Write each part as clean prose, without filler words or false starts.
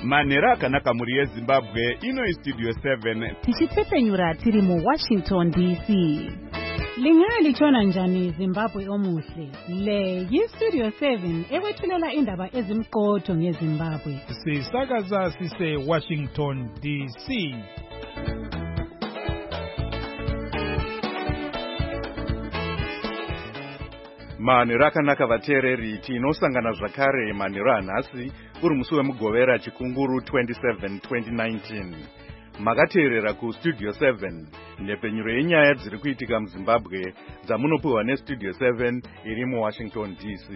manhero akanaka muri yezimbabwe. Ino istudio 7 tichipfepenyura tiri muWashington DC. Lingalitshona njani Zimbabwe omuhle? Le yistudio 7 ekwethulela indaba ezimqotho ngeZimbabwe. Sisakaza sise Washington DC. manhero akanaka vateereri, tinosangana zvakare manhero anhasi uri musi wemugovera chikunguru 27 2019. Makateerera kustudio 7 nhepenyuro yenyaya dziri kuitika muZimbabwe dzamunopiwa nestudio 7 iri muWashington DC.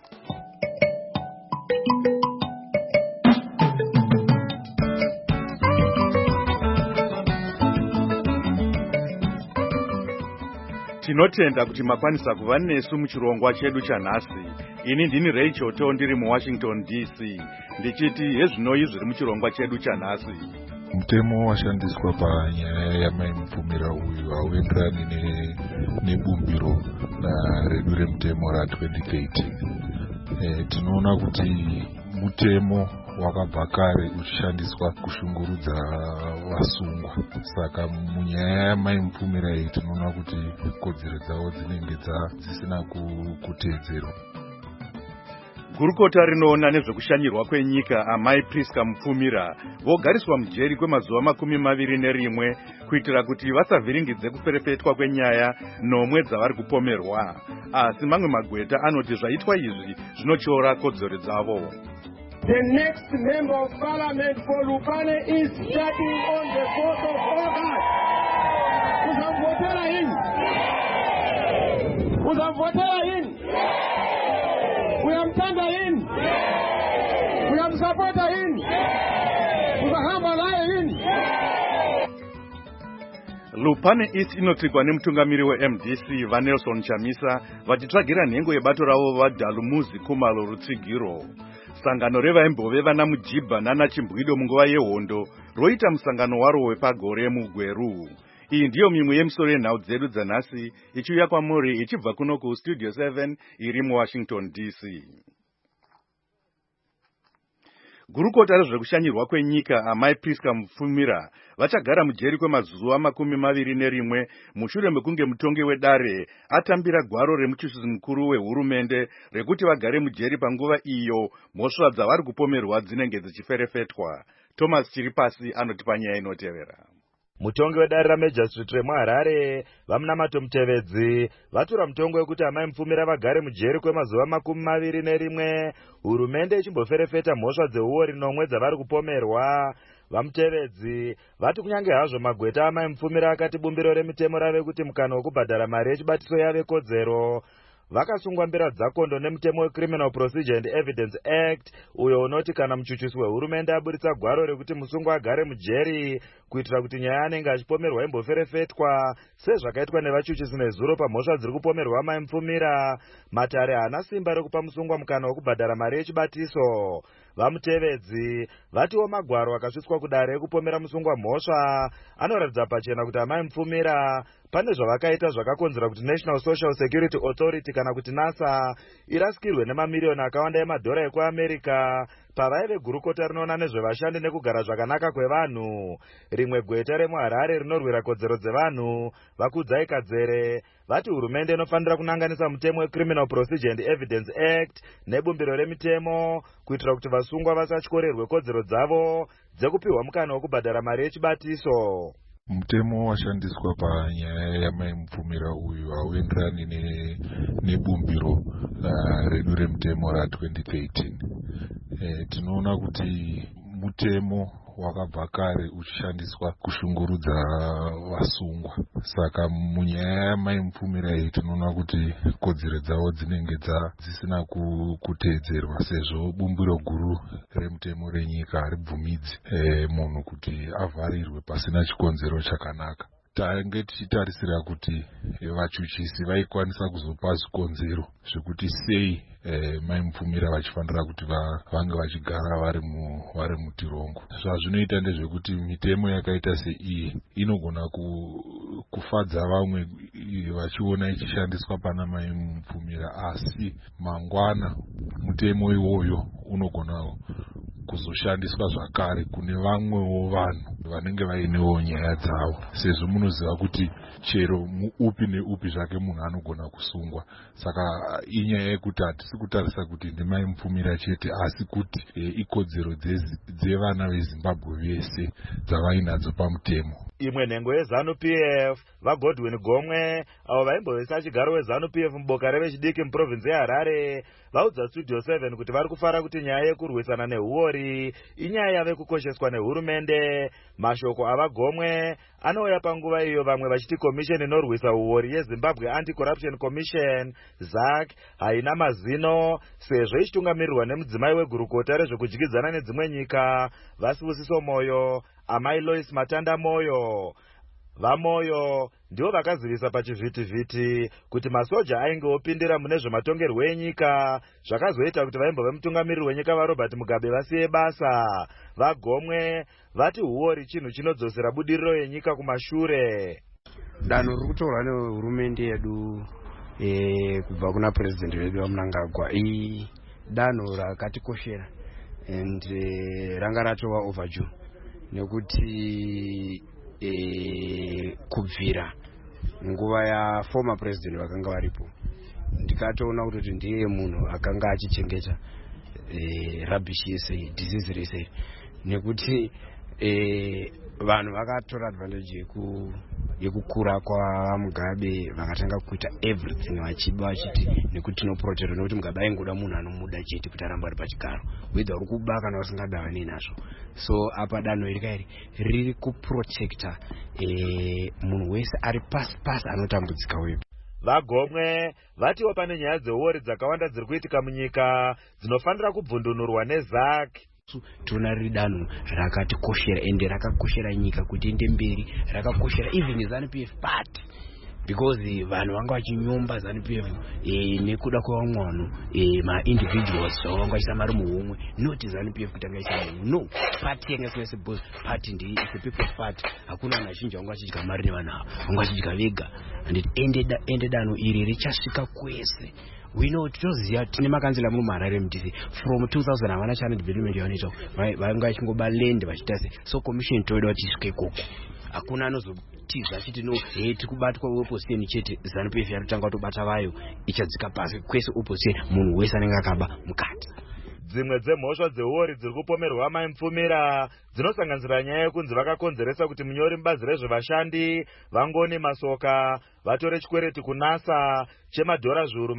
Tinotenda kuti makwanisa kuva nesu muchirongwa chedu chanhasi. Ini ndini Rachel To ndiri muWashington DC. Ndichiti hezvinoi zviri muchirongwa chedu chanhasi. Mutemo washandiswa panyaya yamaimupfumira uyu hauenderani nebumbiro redu remutemo ra2013. Tinoona kuti mutemo wakabva kare uchishandiswa kushungurudza vasungwa. Saka munyaya yamaimupfumira iyi tinoona kuti kodzero dzavo dzinenge dzisina kuteedzerwa. Gurukota rinoona nezvekushanyirwa kwenyika amai Priska Mupfumira vogariswa mujeri kwemazuva 21 kuitira kuti vasavhiringidze kuferefetwa kwenyaya nomwe dzavari kupomerwa. Asi mamwe magweta anoti zvaitwa izvi zvinochiora kodzero dzavo. The next member of parliament for Lupane is starting on the 4th of August. Uzamvotera in. Uzamvotera in. Uyamtanda in. Uyamsupporta in. Uzahamba naye in. Lupane East inotsikwa nemutungamiri weMDC vaNelson Chamisa vachitsvagira nhengo yebato ravo vaDalumuzi Khumalo Rutsigiro. Sangano revaimbove vana Mujibha nana Chimbwido munguva yehondo roita musangano waro wepagore muGweru. Iyi ndiyo mimwe yemisoro yenhau dzedu dzanhasi ichiuya kwamuri ichibva kuno kustudio 7 iri muWashington DC. Gurukota rezvekushanyirwa kwenyika amai Priska Mupfumira vachagara mujeri kwemazuva 21 mushure mekunge mutongi wedare atambira gwaro remuchuchisi mukuru wehurumende rekuti vagare mujeri panguva iyo mhosva dzavari kupomerwa dzinenge dzichiferefetwa. Thomas Chiripasi anotipa nyaya inotevera. Mutongi wedare raMajistrate remuHarare vamunamato Mutevedzi vatura mutongo wekuti amai Mupfumira vagare mujeri kwemazuva 21 hurumende ichimboferefeta mhosva dzeuori nomwe dzavari kupomerwa. Vamutevedzi vati kunyange hazvo magweta amai Mupfumira akati bumbiro remitemo rave kuti mukana wekubhadhara mari yechibatiso yave kodzero, vakasungwa mbira dzakondo nemutemo weCriminal Procedure and Evidence Act uyo unoti kana muchuchisi wehurumende aburitsa gwaro rekuti musungwa agare mujeri kuitira kuti nyaya anenge achipomerwa imboferefetwa sezvakaitwa nevachuchisi nezuro pamhosva dziri kupomerwa amai Mupfumira, matare haana simba rekupa musungwa mukana wekubhadhara mari yechibatiso. Vamutevedzi vatiwo magwaro akasvitswa kudare ekupomera musungwa mhosva anoratidza pachena kuti amai Mupfumira pane zvavakaita zvakakonzera kuti National Social Security Authority kana kuti NASA irasikirwe nemamiliyoni akawanda emadhora ekuAmerica pavaive gurukota rinoona nezvevashandi nekugara zvakanaka kwevanhu. Rimwe gweta remuHarare rinorwira kodzero dzevanhu vakudzai Kadzere vati hurumende inofanira kunanganisa mutemo weCriminal Procedure and Evidence Act nebumbiro remitemo kuitira kuti vasungwa vasatyorerwe kodzero dzavo dzekupiwa mukana wekubhadhara mari yechibatiso. Mutemo washandiswa panyaya yamai Mupfumira uyu hauenderani nebumbiro redu remutemo ra2013. Tinoona kuti mutemo wakabva kare uchishandiswa kushungurudza vasungwa. Saka munyaya yamai Mupfumira iyi tinoona kuti kodzero dzavo dzinenge dzisina kuteedzerwa sezvo bumbiro guru remutemo renyika haribvumidzi munhu kuti avharirwe pasina chikonzero chakanaka. Tange tichitarisira kuti vachuchisi vaikwanisa kuzopa zvikonzero zvekuti sei mai Mupfumira vachifanira kuti vange vachigara vari mutirongo. Zvazvinoita ndezvekuti mitemo yakaita seiyi inogona kufadza vamwe vachiona ichishandiswa pana mai Mupfumira, asi mangwana mutemo iwoyo unogona kuzoshandiswa zvakare kune vamwewo vanhu vanenge vainewo nyaya dzavo, sezvo munoziva kuti chero muupi neupi zvake munhu anogona kusungwa. Saka inyaya yekuti hatisi kutarisa kuti ndimai Mupfumira chete, asi kuti ikodzero dzevana veZimbabwe vese dzavainadzo pamutemo. Imwe nhengo yeZANU-PF vaGodwin Gomwe avo vaimbovesa chigaro weZANU-PF muboka revechidiki muprovinzi yeHarare vaudza Studio 7 kuti vari kufara kuti nyaya yekurwisana nehuori inyaya yave kukosheswa nehurumende. Mashoko avaGomwe anouya panguva iyo vamwe vachiti komisheni inorwisa huori yeZimbabwe Anti-Corruption Commission ZAC haina mazino sezvo ichitungamirirwa nemudzimai wegurukota rezvekudyidzana nedzimwe nyika Vasibusiso Moyo, amai Lois Matanda Moyo. VaMoyo ndivo vakazivisa pachivhitivhiti kuti masoja ainge opindira mune zvematongerwo enyika, zvakazoita kuti vaimbo vemutungamiriri wenyika vaRobert Mugabe vasiye basa. VaGomwe vati huori chinhu chinodzosera budiriro yenyika kumashure. Danho riri kutorwa nehurumende yedu kubva kuna president wedu vaMnangagwa danho rakatikoshera and ranga ratova overdue nekuti kubvira nguva ya former president vakanga varipo ndikatoona kuti ndiye munhu akanga achichengeta rubbish yese disease rese nekuti vanhu vakatora advantage yekukura kwaMugabe vakatanga kuita everything vachiba vachiti nekuti tinoprotect nekuti Mugabe aingoda munhu anomuda chete kuti aramba ari pachigaro whether uri kuba kana usingadavani nazvo. So apa danho iri riri kuprotecta munhu wese ari pasi anotambudzika wepo. VaGomwe vatiwo pane nyaya dzehuori dzakawanda dziri kuitika munyika dzinofanira kubvundunurwa neZAC. Tuna riri danho rakatikoshera ende rakakoshera nyika kuti ende mberi, rakakoshera even ZANU-PF party because vanhu vanga vachinyomba ZANU-PF nekuda kwavamwano ma-individuals vanga vachiisa mari muhomwe, not ZANU-PF kutanga isa no party yanga kwese boss party ndi is a people's party. Hakuna vanhu vazhinji vanga vachidya mari nevanhu ava, vanga vachidya vega and ende danho iri richasvika kwese. We know toziya tine makanzila muMarare MDC from 2000 havana channel development yavanoita vanga vachingoba land vachitase so commission toida vachisvike ikoko hakuna anozotiza achiti no tikubatwa opposition chete ZANU-PF yarotanga kutobata vayo ichadzika pasi kwese opposition munhu wese anenge akaba mukati. Dzimwe dzemhosva dzehuori dziri kupomerwa Mai Mupfumira dzinosanganisira nyaya yekunzi vakakonzeresa kuti munyori mubazi rezvevashandi vangoni masoka vatore chikwereti kunasa chemadhora zviuru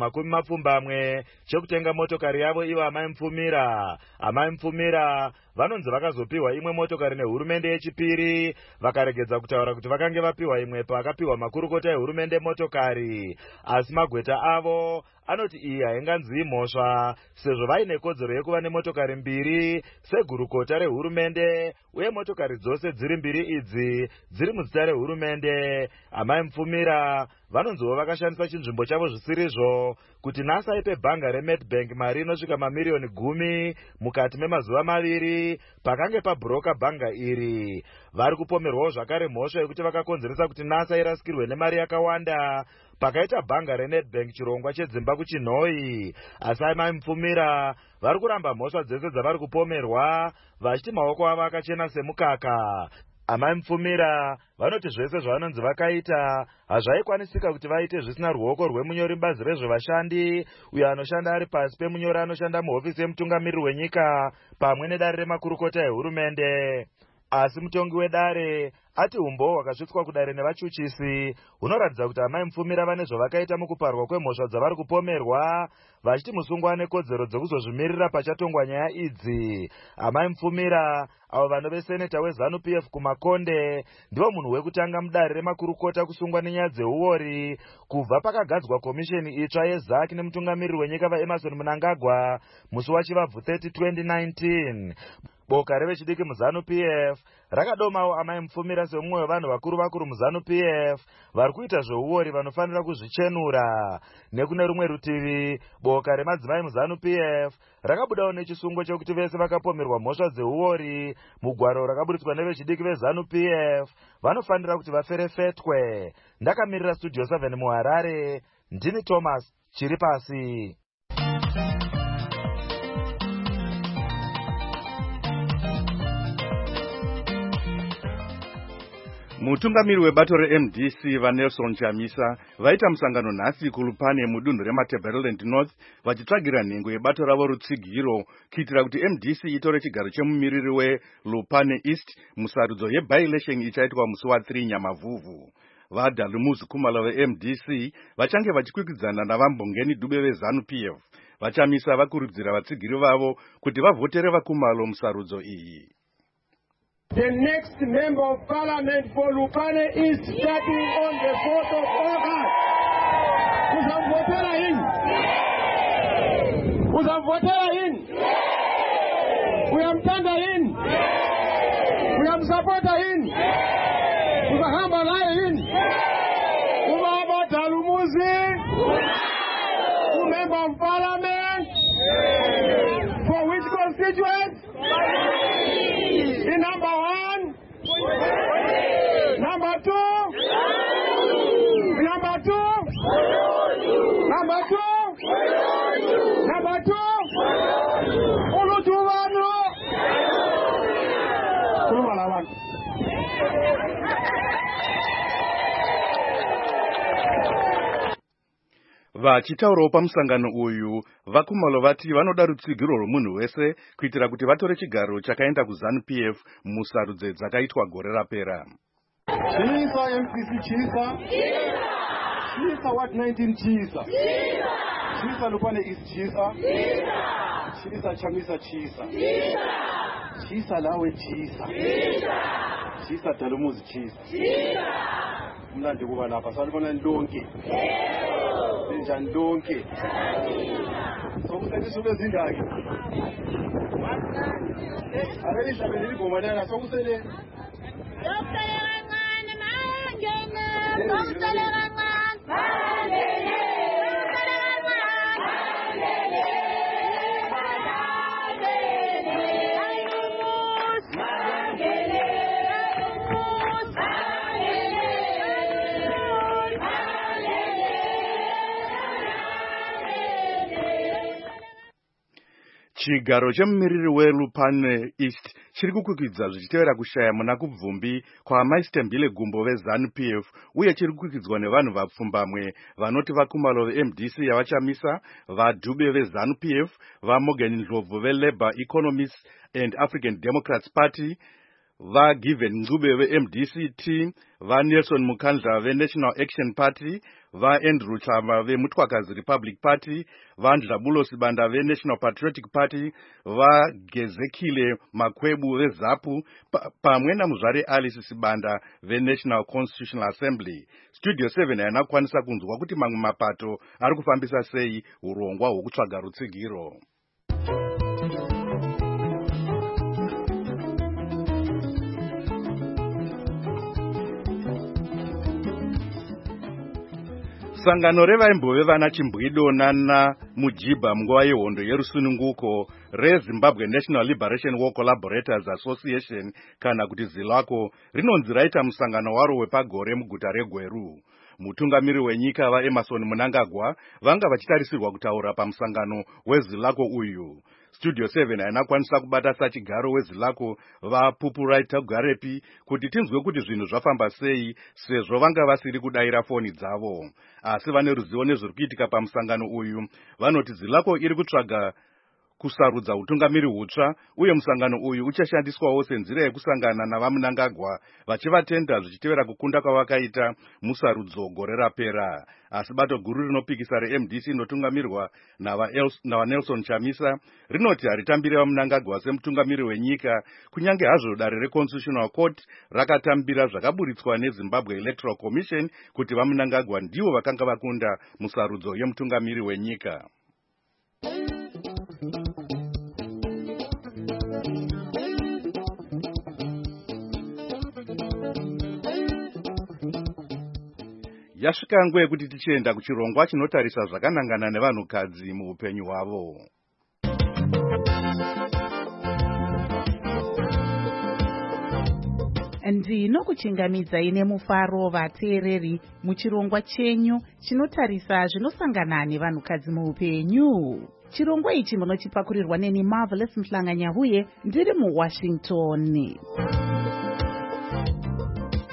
20 chekutenga motokari yavo ivo Amai Mupfumira. Amai Mupfumira vanonzi vakazopiwa imwe motokari nehurumende yechipiri vakaregedza kutaura kuti vakange vapiwa imwe pakapiwa makurukota ehurumende motokari, asi magweta avo anoti iyi hainganzi mhosva sezvo vaine kodzero yekuva nemotokari mbiri segurukota rehurumende uye motokari dzose dziri mbiri idzi dziri muzita rehurumende. Amai Mupfumira vanonziwo vakashandisa chinzvimbo chavo zvisirizvo kuti nhasi aipe bhanga reMedbank mari inosvika mamiliyoni 10 mukati memazuva 2 pakange pabhuroka bhanga iri. Vari kupomerwawo zvakare mhosva yekuti vakakonzeresa kuti nhasi irasikirwe nemari yakawanda pakaita bhanga reNedbank chirongwa chedzimba kuchinhoi. Asi Amai Mupfumira vari kuramba mhosva dzese dzavari kupomerwa vachiti maoko avo akachena semukaka. Amai Mupfumira vanoti zvese zvavanonzi vakaita hazvaikwanisika kuti vaite zvisina ruoko rwemunyori mubazi rezvevashandi uyo anoshanda ari pasi pemunyori anoshanda muhofisi yemutungamiriri wenyika pamwe nedare remakurukota ehurumende. Asi mutongi wedare ati umboo hwakasvitswa kudare nevachuchisi hunoratidza kuti Amai Mupfumira vane zvavakaita mukuparwa kwemhosva dzavari kupomerwa vachiti musungwa ane kodzero dzekuzozvimirira pachatongwa nyaya idzi. Amai Mupfumira avo vanove seneta weZANU-PF kumakonde ndivo munhu wekutanga mudare remakurukota kusungwa nenyaya dzehuori kubva pakagadzwa komisheni itsva yeZAC nemutungamiriri wenyika vaEmmerson Mnangagwa musi wachivabvu 30 2019. Boka revechidiki muZANU-PF rakadomawo Amai Mupfumira semumwe wevanhu vakuru muZANU-PF vari kuita zvehuori vanofanira kuzvichenura. Nekune rumwe rutivi boka remadzimai muZANU-PF rakabudawo nechisungo chekuti vese vakapomerwa mhosva dzehuori mugwaro rakaburitswa nevechidiki veZANU-PF vanofanira kuti vaferefetwe. Ndakamirira Studio 7 muHarare, ndini Thomas Chiripasi. Mutungamiri webato reMDC vaNelson Chamisa vaita musangano nhasi kuLupane mudunhu reMatabeleland North vachitsvagira nhengo yebato ravo rutsigiro kuitira kuti MDC itore chigaro chemumiriri weLupane East musarudzo yeby-election ichaitwa musi wa3 Nyamavhuvhu. VaDalumuzi Khumalo veMDC vachange vachikwikwidzana navambongeni Dube veZANU-PF. Vachamisa vakurudzira vatsigiri vavo kuti vavhotere vaKhumalo musarudzo iyi. The next member of parliament for Lupane is starting on the 4th of August. Uzamvotera in? Uzamvotera in? Uyamtanda in? Uyamsupporta in? Uzahamba naye in? Ubaba Dalumuzi? Member of parliament? For which constituent? In number 1, number 2, number 2, number 2, number 2, Ulutuvano, Ulumalawan. Vachitaurawo pamusangano uyu vaKhumalo vati vanoda rutsigiro rwomunhu wese kuitira kuti vatore chigaro chakaenda kuZANU-PF musarudzo dzakaitwa gore rapera. Chisa MPC Chisa. Chisa what 19 Chisa. Chisa Lupane is Chisa. Chisa Chamisa Chisa. Chisa Lawe Chisa. Chisa Dalumuzi Chisa. Mnandi kuba lapha salibona ndonke. Njani ndonke. Sokusebenzisa bezindaki. Abelisha belibomana sokusele. Chigaro chemumiriri weLupane East chiri kukwikwidzwa zvichitevera kushaya muna kubvumbi kwaMaistembile Gumbo veZANU-PF uye chiri kukwikwidzwa nevanhu vapfumbamwe vanoti vaKhumalo veMDC yavachamisa, vaDube veZANU-PF, vaMorgan Ndlovu veLabour Economists and African Democrats Party, vaGiven Ncube veMDC-T, vaNelson Mukandla veNational Action Party, vaAndrew Chama veMutwakazi Republic Party, vaNdlabulo Sibanda veNational Patriotic Party, vaGezekile Makhwebu veZAPU pamwe naMuzvare Alice Sibanda veNational Constitutional Assembly. Studio 7 haina kukwanisa kunzwa kuti mamwe mapato ari kufambisa sei urongwa hwokutsvaga rutsigiro. Sangano revaimbove vana Chimbwido nana Mujibha munguva yehondo yerusununguko reZimbabwe National Liberation War Collaborators Association kana kuti ZILACO rinonzi raita musangano waro wepagore muguta reGweru. Mutungamiri wenyika vaEmmerson Mnangagwa vanga vachitarisirwa kutaura pamusangano weZILACO uyu. Studio 7 haina kwanisa kubata sachigaro weZILACO vaPupuraita Garepi kuti tinzwe kuti zvinhu zvafamba sei sezvo vanga vasiri kudaira foni dzavo. Asi vane ruzivo nezviri kuitika pamusangano uyu vanoti ZILACO iri kutsvaga kusarudza utungamiri hutsva uye musangano uyu uchashandiswawo senzira yekusangana navaMnangagwa vachivatenda zvichitevera kukunda kwavakaita musarudzo gore rapera. Asi bato guru rinopikisa reMDC inotungamirwa navaNelson Chamisa rinoti haritambire vaMnangagwa semutungamiri wenyika kunyange hazvo dare reConstitutional Court rakatambira zvakaburitswa neZimbabwe Electoral Commission kuti vaMnangagwa ndivo vakanga vakunda musarudzo yemutungamiri wenyika. Yasvika nguva yekuti tichienda kuchirongwa chinotarisa zvakanangana nevanhukadzi muupenyu hwavo. Ndinokuchingamidzai nemufaro vateereri muchirongwa chenyu chinotarisa zvinosangana nevanhukadzi muupenyu. Chirongwa ichi munochipakurirwa neni Marvelous Mhlanga Nyahuye ndiri muWashington.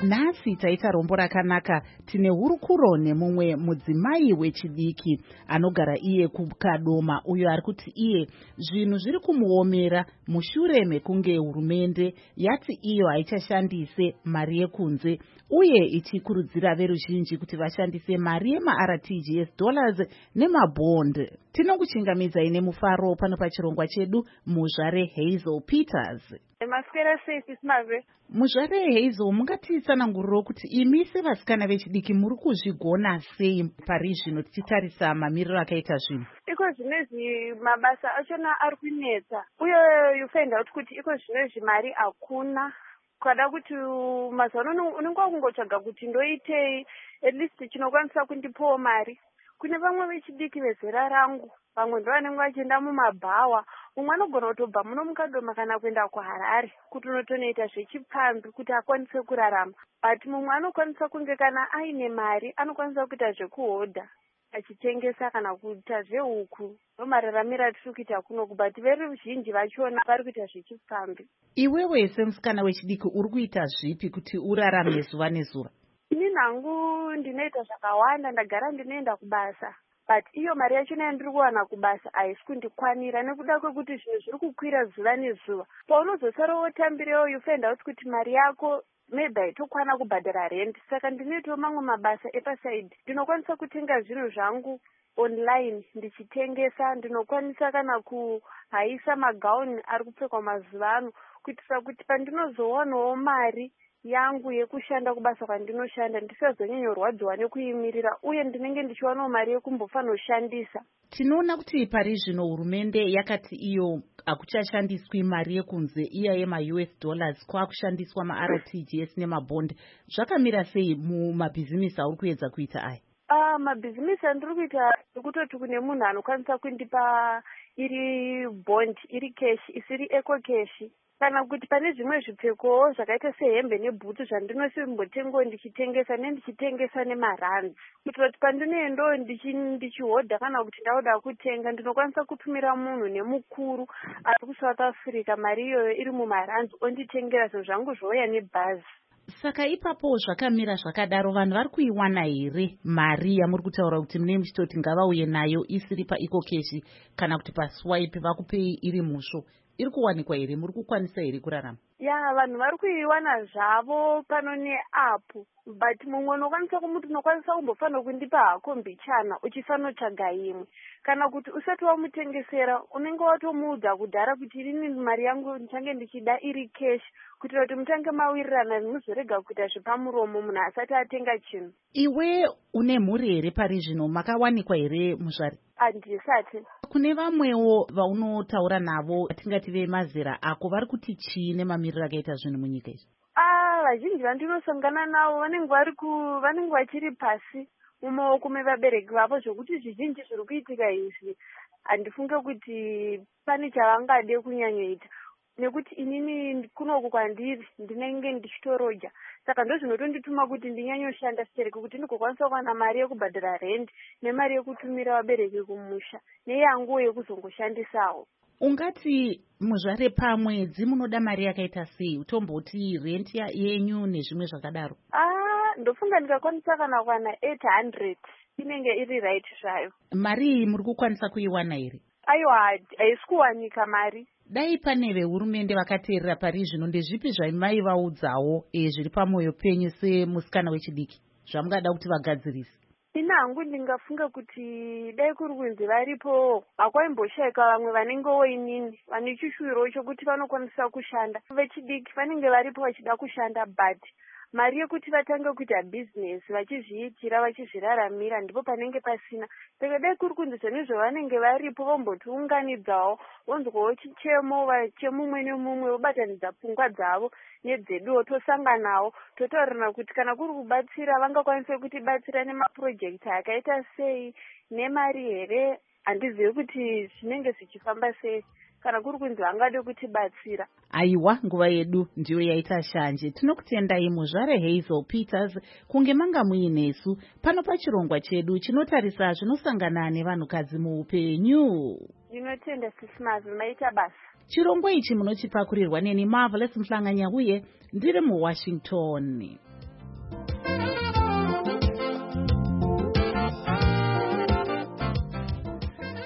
Nhasi taita rombo rakanaka. Tine hurukuro nemumwe mudzimai wechidiki anogara iye kuKadoma, uyo ari kuti iye zvinhu zviri kumuomera mushure mekunge hurumende yati iyo haichashandise mari yekunze uye ichikurudzira veruzhinji kuti vashandise mari yemaRTGS dollars nemabond. Tinokuchingamidzai nemufaro pano pachirongwa chedu muzvare Hazel Peters. Maswera sei Simave? Muzvare Hazel, mungatitsananguriro kuti imi sevasikana vechidiki muri kuzvigona sei pari zvino tichitarisa mamiriro akaita zvinhu? Iko zvinezvi mabasa achona ari kunetsa uye you find out kuti iko zvinezvi mari hakuna. Kada kuti mazano unenge kungotsvaga kuti ndoitei at least chinokwanisa kundipawo mari. Kune vamwe vechidiki vezera rangu, vamwe ndo vanenge vachienda mumabhawa, umwe anogona kutobva muno muKadoma kana kuenda kuHarare kuti unotonoita zvechipfambi kuti akwanise kurarama. But mumwe anokwanisa kunge kana aine mari anokwanisa kuita zvekuhodha achitengesa kana kuita zvehuku. Nomararamiro atiri kuita kunoku, but veruzhinji vachona vari kuita zvechipfambi. Iwewe semusikana wechidiki uri kuita zvipi kuti urarame zuva nezuva? Ini nangu ndinoita zvakawanda, ndagara ndinoenda kubasa. But iyo mari yachona yandiri kuwana kubasa haisi kundikwanira nekuda kwekuti zvinhu zviri kukwira zuva nezuva. Paunozosara wotambirewo you find out kuti mari yako maybe haitokwana kubhadhara rent. Saka ndinoitawo mamwe mabasa epasaidi. Ndinokwanisa kutenga zvinhu zvangu online ndichitengesa. Ndinokwanisa kana kuhaisa magauni ari kupfekwa mazuva ano kuitira kuti pandinozowanawo mari yangu yekushanda kubasa kwandinoshanda ndisazonyanyorwadziwa nekuimirira uye ndinenge ndichiwanawo mari yekumbofanoshandisa. Tinoona kuti pari zvino hurumende yakati iyo hakuchashandiswi mari yekunze iya yema-US dollars kwakushandiswa maRTGS nemabond. Zvakamira sei mumabhizimisi auri kuedza kuita aya? Mabhizimisi andiri kuita ekutoti kune munhu anokwanisa kundipa iri bond, iri cash, isiri eco cash. Kana kuti pane zvimwe zvipfeko zvakaita sehembe nebhutsu zvandinosimbotengawo ndichitengesa nendichitengesa nemaranzi. Kuitira kuti pandinoendawo ndichihodha kana kuti ndauda kutenga ndinokwanisa kutumira munhu nemukuru ari kuSouth Africa mari iyoyo iri mumaranzi onditengera zvinhu zvangu zvouya nebhazi. Saka ipapo zvakamira zvakadaro vanhu vari kuiwana here mari yamuri kutaura kuti mune muchitoti ngavauye nayo isiri paeco cash kana kuti paswipe vakupei iri musvo? Iri kuwanikwa here? Muri kukwanisa here kurarama? Ya, vanhu vari kuiwana zvavo pano neapu, but mumwe unokwanisa kumuti unokwanisa kumbofanira kundipa hako mbichana uchifanotsvaga imwe. Kana kuti usati wamutengesera unenge watomuudza kudhara kuti irini mari yangu ndichange ndichida iri cash kuitira kuti mutange mawirirana muzorega kuita zvepamuromo munhu asati atenga chinhu. Iwe une mhuri here pari zvino? Makawanikwa here muzvare? Handisati. Kune vamwewo vaunotaura navo atingati vemazera ako vari kuti chii nemamiriro akaita zvinhu munyika izvi? Vazhinji vandinosangana navo vanenge vachiri pasi mumaoko mevabereki vavo zvokuti zvizhinji zviri kuitika izvi handifunge kuti pane chavangade kunyanyoita. Nekuti inini kunoku kwandiri ndinenge ndichitoroja. Saka ndozvinotondituma kuti ndinyanyoshanda sitereke kuti ndigokwanisa kuwana mari yekubhadhara rent nemari yekutumira vabereki kumusha neyanguwo yekuzongoshandisawo. Ungati muzvare pamwedzi munoda mari yakaita sei? Utomboti rent yenyu nezvimwe zvakadaro? Ndofunga ndikakwanisa kana kuwana 800 inenge iri right zvayo. Mari iyi muri kukwanisa kuiwana here? Aiwa, haisi kuwanika mari. Dai pane vehurumende vakateerera pari zvino ndezvipi zvaimaivaudzawo zviri pamwoyo penyu semusikana wechidiki zvamungada kuti vagadzirise? Ina hangu ndingafunga kuti dai kuri kunzi varipo hakwaimboshaika vamwe vanengewo inini vane chishuwiro chokuti vanokwanisa kushanda. Vechidiki vanenge varipo vachida kushanda but mari yekuti vatange kuita bhizinesi vachizviitira vachizviraramira ndipo panenge pasina. Saka dai kuri kunzi zvenizvo vanenge varipo vombotiunganidzawo vonzwawo chichemo chemumwe nemumwe vobatanidza pfungwa dzavo nedzeduwo tosanganawo totaurirana kuti kana kuri kubatsira vangakwanisa kutibatsira nemapurojekiti akaita sei nemari here. Handizivi kuti zvinenge zvichifamba sei kana kuri kunzi vangade kutibatsira. Aiwa, nguva yedu ndiyo yaita shanje. Tinokutendai muzvare Hazel Peters kunge manga muinesu pano pachirongwa chedu chinotarisa zvinosangana nevanhukadzi muupenyu. Ndinotenda Sisimazi maita basa. Chirongwa ichi munochipakurirwa neni Marvelous Mhlanganya uye ndiri muWashington.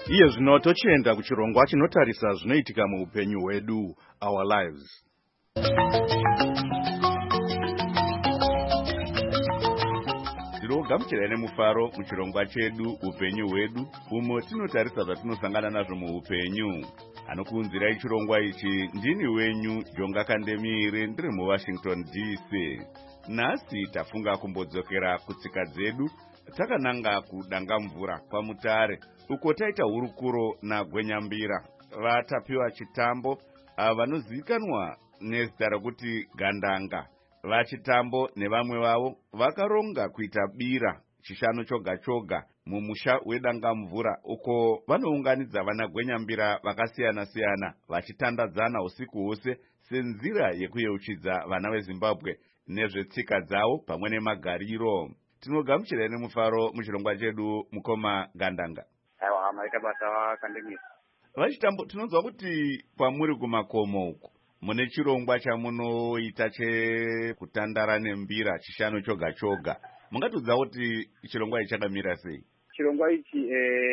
Iye zvino tochienda kuchirongwa chinotarisa zvinoitika muupenyu hwedu, our lives. Tinogamuchira nemufaro muchirongwa chedu upenyu hwedu, umo tinotarisa zvatinosangana nazvo muupenyu. Anokuunzirai chirongwa ichi ndini wenyu Jonga Kandemire, ndiri muWashington DC. Nhasi tafunga kumbodzokera kutsika dzedu, takananga kudanga mvura kwaMutare, uko taita hurukuro naGwenyambira, vatapiwa chitambo vanozivikanwa nezita rokuti Gandanga. Vachitambo nevamwe vavo vakaronga kuita bira chishanu choga choga mumusha wedanga mvura, uko vanounganidza vana Gwenyambira vakasiyana siyana vachitandadzana usiku hwose senzira yekuyeuchidza vana veZimbabwe nezvetsika dzavo pamwe nemagariro. Tinogamuchira nemufaro muchirongwa chedu mukoma Gandanga. Aiwa, maita basa vakandemisa. Vachitambo, tinonzwa kuti kwamuri kumakomo uko mune chirongwa chamunoita chekutandara nembira chishanu choga choga. Mungatudza kuti chirongwa ichi chakamira sei? Chirongwa ichi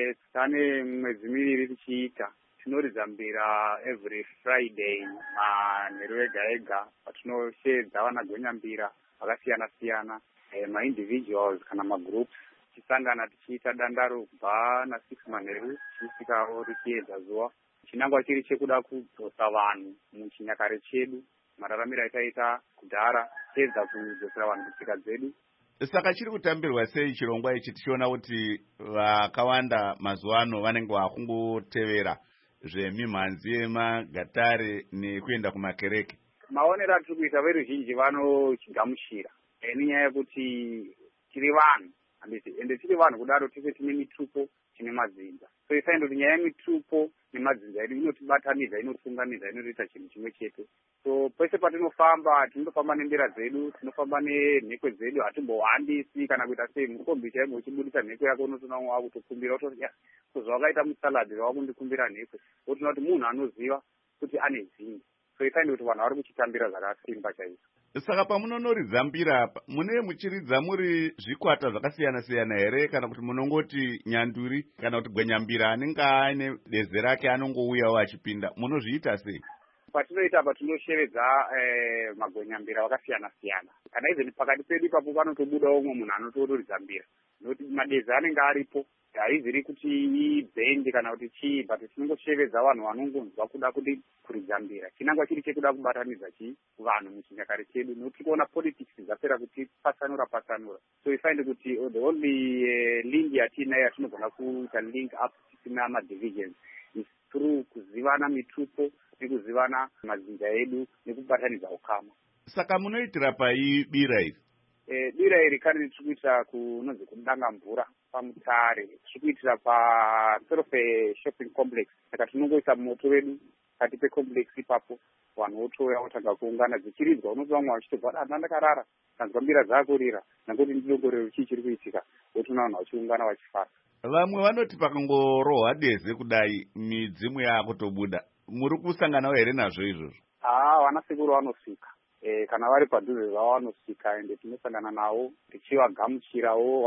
tane mwedzi miviri tichiita. Tinoridza mbira every Friday manheru ega ega, patinosheedza vana Gwenyambira vakasiyana siyana, ma-individuals kana ma-groups, tichisangana tichiita dandaro kubva na6 manheru tichisvikawo richiedza zuva. Chinangwa chiri chekuda kudzosa vanhu muchinyakare chedu, mararamiro aitaita kudhara, tiedza kudzosera vanhu kutsika dzedu. Saka chiri kutambirwa sei chirongwa ichi, tichiona kuti vakawanda mazuva ano vanenge vakungotevera zvemimhanzi yemagatare nekuenda kumakereke? Maonero atiri kuita veruzhinji vanochigamuchira nenyaya yekuti tiri vanhu, ende tiri vanhu kudaro tese tine mitupo, tine madzinza. So isaindoti nyaya yemitupo nemadzinza edu inotibatanidza, inotiunganidza, inotiita chinhu chimwe chete. So pese patinofamba, tinofamba nembira dzedu, tinofamba nenhekwe dzedu, hatimbohambisi kana kuita sei. Mukombi chaimo uchibudisa nhekwe yako unotoona wakutokumbira, kuzva wakaita musaladhi wakundikumbira nhekwe, wotoona kuti munhu anoziva kuti ane zvinhu. So isaindi kuti vanhu vari kuchitambira zvakasimba chaizvo. Saka pamunonoridza mbira apa, mune muchiridza muri zvikwata zvakasiyana siyana here, kana kuti munongoti nyanduri kana kuti Gwenyambira anenge aine deze rake anongouyawo achipinda, munozviita sei? Patinoita apa tinosheredza magwenyambira vakasiyana siyana. Kana izeni pakati pedu ipapo panotobudawo umwe munhu anotoridza mbira, nokuti madezi anenge aripo. Haiziri kuti ibhendi kana kuti chii, but tinongoshevedza vanhu vanongonzwa kuda kuti kuridza mbira. Chinangwa chiri chekuda kubatanidza vanhu muchinyakare chedu, nokuti tikuona politics dzapera kuti pasanura. So ifainde kuti the only link yatinayo yatinogona kuita link up tisina madivisions is through kuzivana mitupo nekuzivana madzinza edu nekubatanidza ukama. Saka munoitira pai bira iri? Bira iri kani tirikuitira kunonzi kudanga mvura paMutare, tirikuitira pasort of a shopping complex. Saka tinongoisa moto wedu kati pecomplex ipapo, vanhu votouya votanga kuungana dzichiridzwa. Unonzwa vamwe vachitobva dana ndakarara, kanzwa mbira dzakurira, nangoti ndidongorero chii chiri kuitika, votoona vanhu vachiungana vachifara. Vamwe vanoti pakangorohwa deze kudai midzimu yakutobuda. Muri kusanganawo here nazvo izvozvo? Vanasekuru vanosvika. Kana vari padhuze zvavo vanosvika, ende tinosangana navo tichivagamuchirawo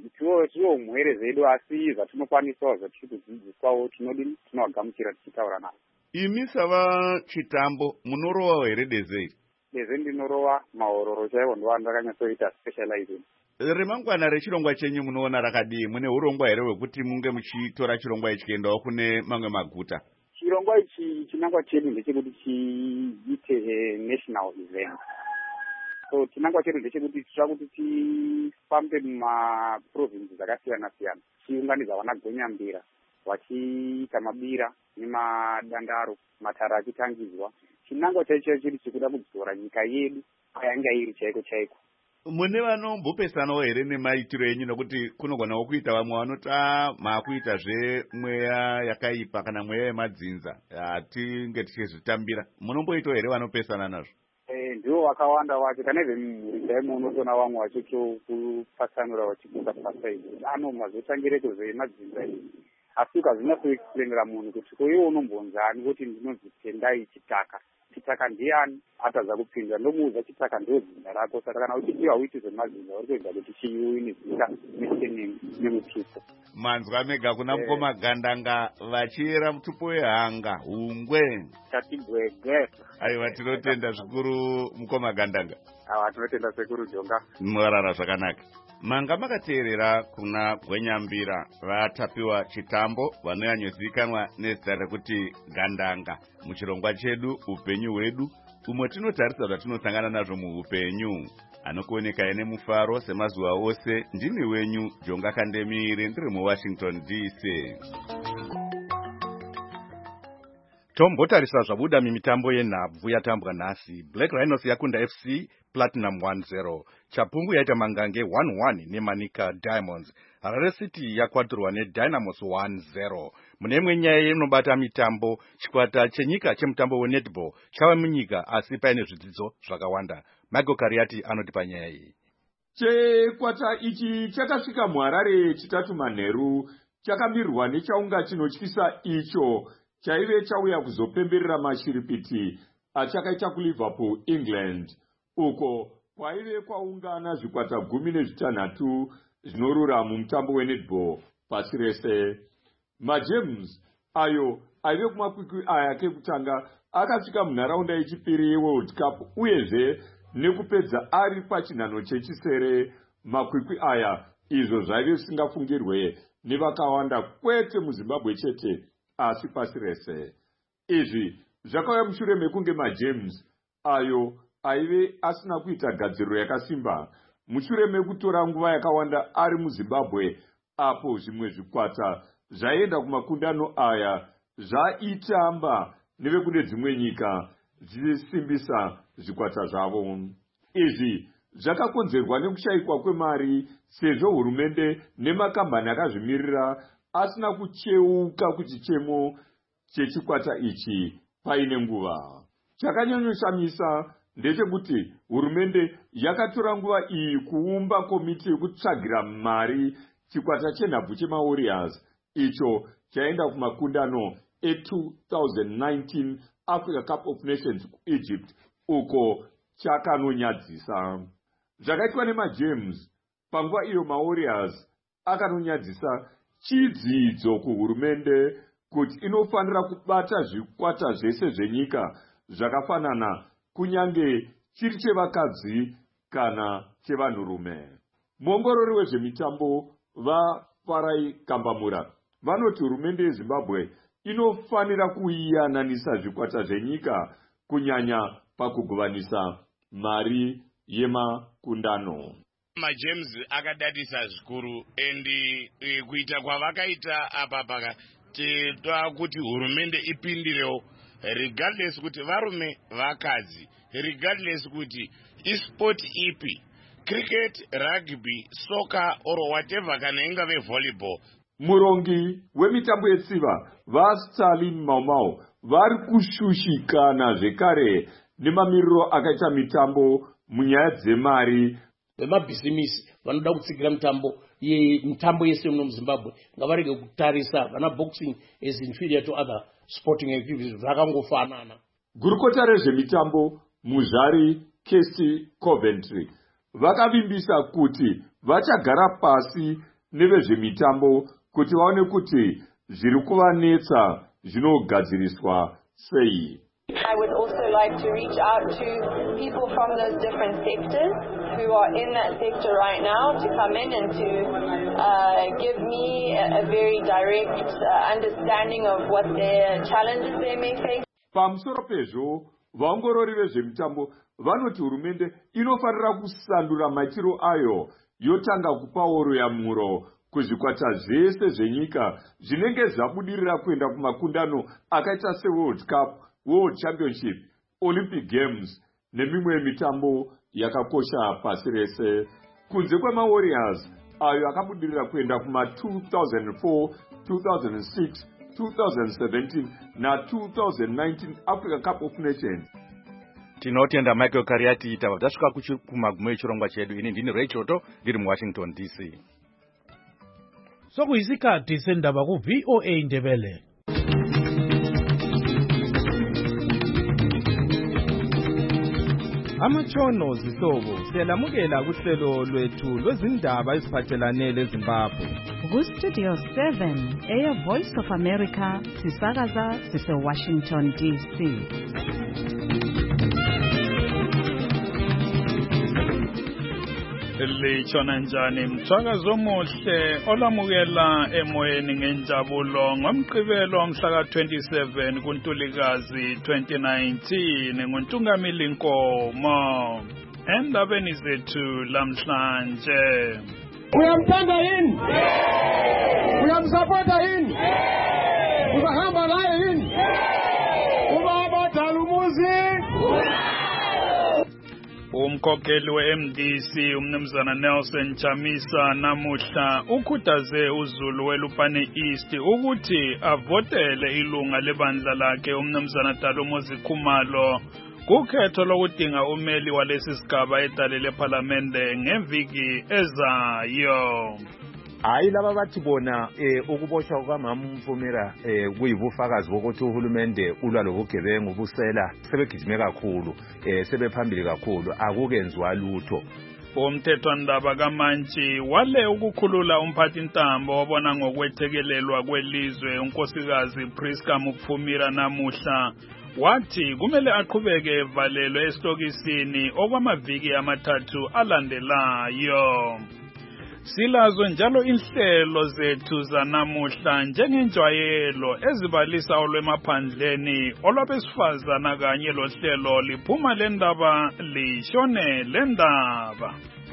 tiwo mhwere zedu, asi zvatinokwanisawo zvatiri kudzidziswawo tinovagamuchira tichitaura navo. Imi sava chitambo munorovawo here deze iri? Deze ndinorova mahororo chaivo, ndo andakanyatsoita specializing. Remangwana rechirongwa chenyu munoona rakadii? Mune urongwa here hwekuti munge muchitora chirongwa ichi kuendawo kune mamwe maguta? Chirongwa ichi chinangwa chedu ndechekuti chiite national event. So chinangwa chedu ndechekuti tira kuti tifambe mumaprovinsi dzakasiyana siyana, tichiunganidza vana Gwenyambira vachiita mabira nemadandaro, matara achitangidzwa. Chinangwa chaicho chiri chikuda kudzora nyika yedu payanga iri chaiko chaiko. Mune vanombopesanawo here nemaitiro enyu, nokuti kunogonawo kuita vamwe vanoti maakuita mweya yakaipa kana mweya yemadzinza, hatinge tichizvitambira. Munomboitawo here vanopesana nazvo? Ndiwo vakawanda vacho. Kana izve mhuri chaimo unotoona vamwe vachitokupasanura vachikuka pasaizi mazotangire kuzvemadzinza iyi. Asi ukazvinatsoexplainera munhu kuti koiwe unombonzani, kuti ndinonzi tendai chitaka, chitaka ndiani atadza kupinda ndomuudza chitaka ndozina rako. Saka kana uchipiwa uiti zvemazina uri kuedza kuti chiuini zita nemutupo. Manzwa mega kuna mukoma Gandanga vachiyera mutupo wehanga hungwe chatibwege. Aiwa, tinotenda zvikuru mukoma Gandanga. Awa, tinotenda sekuru Jonga. Mwarara zvakanaka. Manga makateerera kuna Gwenyambira vatapiwa chitambo vanoyanyozivikanwa nezita rekuti Gandanga muchirongwa chedu upenyu hwedu, umwe tinotarisa kuti tinosangana nazvo muupenyu. Anokuoneka ine mufaro semazuva ose. Ndini wenyu Jonga Kandemire, ndiri muWashington DC. Tombotarisa zvabuda mimitambo yenhabvu yatambwa nhasi. Black Rhinos yakunda FC Platinum 1-0. Chapungu yaita Mangange 1-1 neManika Diamonds. Harare City yakwaturwa neDynamos 1-0. Mune imwe nyaya inobata mitambo, chikwata chenyika chemutambo wenetball chava munyika asi paine zvidzidzo zvakawanda. Michael Kariati anotipa nyaya iyi. Chikwata ichi chakasvika muHarare chitatu manheru, chakamirirwa nechaunga chinotyisa icho chaive chauya kuzopemberera mashiripiti achakaita kuLiverpool, England, uko kwaive kwaungana zvikwata 16 zvinorura mumutambo wenetball pasi rese. MaGems ayo aive kumakwikwi aya kekutanga akasvika munharaunda yechipiri yeWorld Cup uyezve nekupedza ari pachinhano chechisere. Makwikwi aya izvo zvaive zvisingafungirwe nevakawanda, kwete muZimbabwe chete asi pasi rese. Izvi zvakauya mushure mekunge MaGems ayo aive asina kuita gadziriro yakasimba mushure mekutora nguva yakawanda ari muZimbabwe, apo zvimwe zvikwata zvaenda kumakundano aya zvaitamba nevekune dzimwe nyika zvichisimbisa zvikwata zvavo. Izvi zvakakonzerwa nekushayikwa kwemari, sezvo hurumende nemakambani akazvimirira asina kucheuka kuchichemo chechikwata ichi paine nguva. Chakanyanyoshamisa ndechekuti hurumende yakatora nguva iyi kuumba komiti yekutsvagira mari chikwata chenhabvu chemaWarriors icho chaenda kumakundano e2019 Africa Cup of Nations kuEgypt, uko chakanonyadzisa. Zvakaitwa neMaGems panguva iyo maWarriors akanonyadzisa chidzidzo kuhurumende kuti inofanira kubata zvikwata zvese zvenyika zvakafanana, kunyange chiri chevakadzi kana chevanhurume. Muongorori wezvemitambo vaFarai Kambamura vanoti hurumende yeZimbabwe inofanira kuiyananisa zvikwata zvenyika, kunyanya pakugovanisa mari yemakundano. MaGems akadadisa zvikuru endi kuita kwavakaita apa pakateta kuti hurumende ipindirewo, regardless kuti varume vakadzi, regardless kuti esport ipi, cricket, rugby, soccer or whatever, kana ingave volleyball. Murongi wemitambo yetsiva vaStalin Maumau vari kushushikana zvekare nemamiriro akaita mitambo munyaya dzemari. Vemabhizimisi vanoda kutsikira mitambo yese muno muZimbabwe ngavarege kutarisa vana boxing as inferior to other sporting activities, zvakangofanana. Gurukota rezvemitambo muzvari Casey Coventry vakavimbisa kuti vachagara pasi nevezvemitambo kuti vaone kuti zviri kuvanetsa zvinogadziriswa sei. I would also like to reach out to people from those different sectors who are in that sector right now to come in and to give me a very direct understanding of what their challenges they may face. Pamusoro pezvo, vaongorori vezvemitambo vanoti hurumende inofanira kusandura maitiro ayo yotanga kupa oro yamuro kuzvikwata zvese zvenyika zvinenge zvabudirira kuenda kumakundano akaita seWorld Cup, World Championship, Olympic Games nemimwe mitambo yakakosha pasi rese. Kunze kwemaWarriors ayo akabudirira kuenda kuma 2004, 2006, 2017 na 2019 Africa Cup of Nations. Tinotenda Michael Kariati. Tasvika kumagumo echirongwa chedu. Ini ndini Rachel ndiri muWashington DC. Sokuyisikhathi sendaba ku-VOA Ndebele. Amatshono zihlobo siyalamukela kuhlelo lwethu lwezindaba eziphathelane leZimbabwe. Ku-Studio 7 Air Voice of America sisakaza sise-Washington DC. Litshona njani mthwakazo omuhle olamukela emoyeni ngenjabulo ngomgqibelo mhla ka-27 kuNtulikazi 2019 nguNtungamili Nkomo. Endabeni zethu lamhlanje. Uyamthanda yini? Uyamsupporta yini? Uzahamba naye yini? Ubaba Dalumuzi. Umkhokheli we-MDC umnumzana Nelson Chamisa namuhla ukhuthaze uZulu weLupane East ukuthi avotele ilunga lebandla lakhe umnumzana Dalumuzi Khumalo kukhetho lokudinga umeli walesi sigaba edale lePhalamende ngeviki ezayo. Hayi laba bathi bona ukuboshwa kwamama Mfumira kuyibufakazi bokuthi uhulumende ulwa lobugebengu busela sebegijime kakhulu sebephambili kakhulu akukenziwa lutho. Umthethwandaba kaMantshi wale ukukhulula umphathintambo wabona ngokwethekelelwa kwelizwe unkosikazi Priska Mufumira namuhla wathi kumele aqhubeke evalelwe esitokisini okwamaviki amathathu alandelayo. Silazo njalo inhlelo zethu zanamuhla njengenjwayelo ezibalisa olwemaphandleni olwabesifazana kanye lohlelo liphuma lendaba lishone lendaba.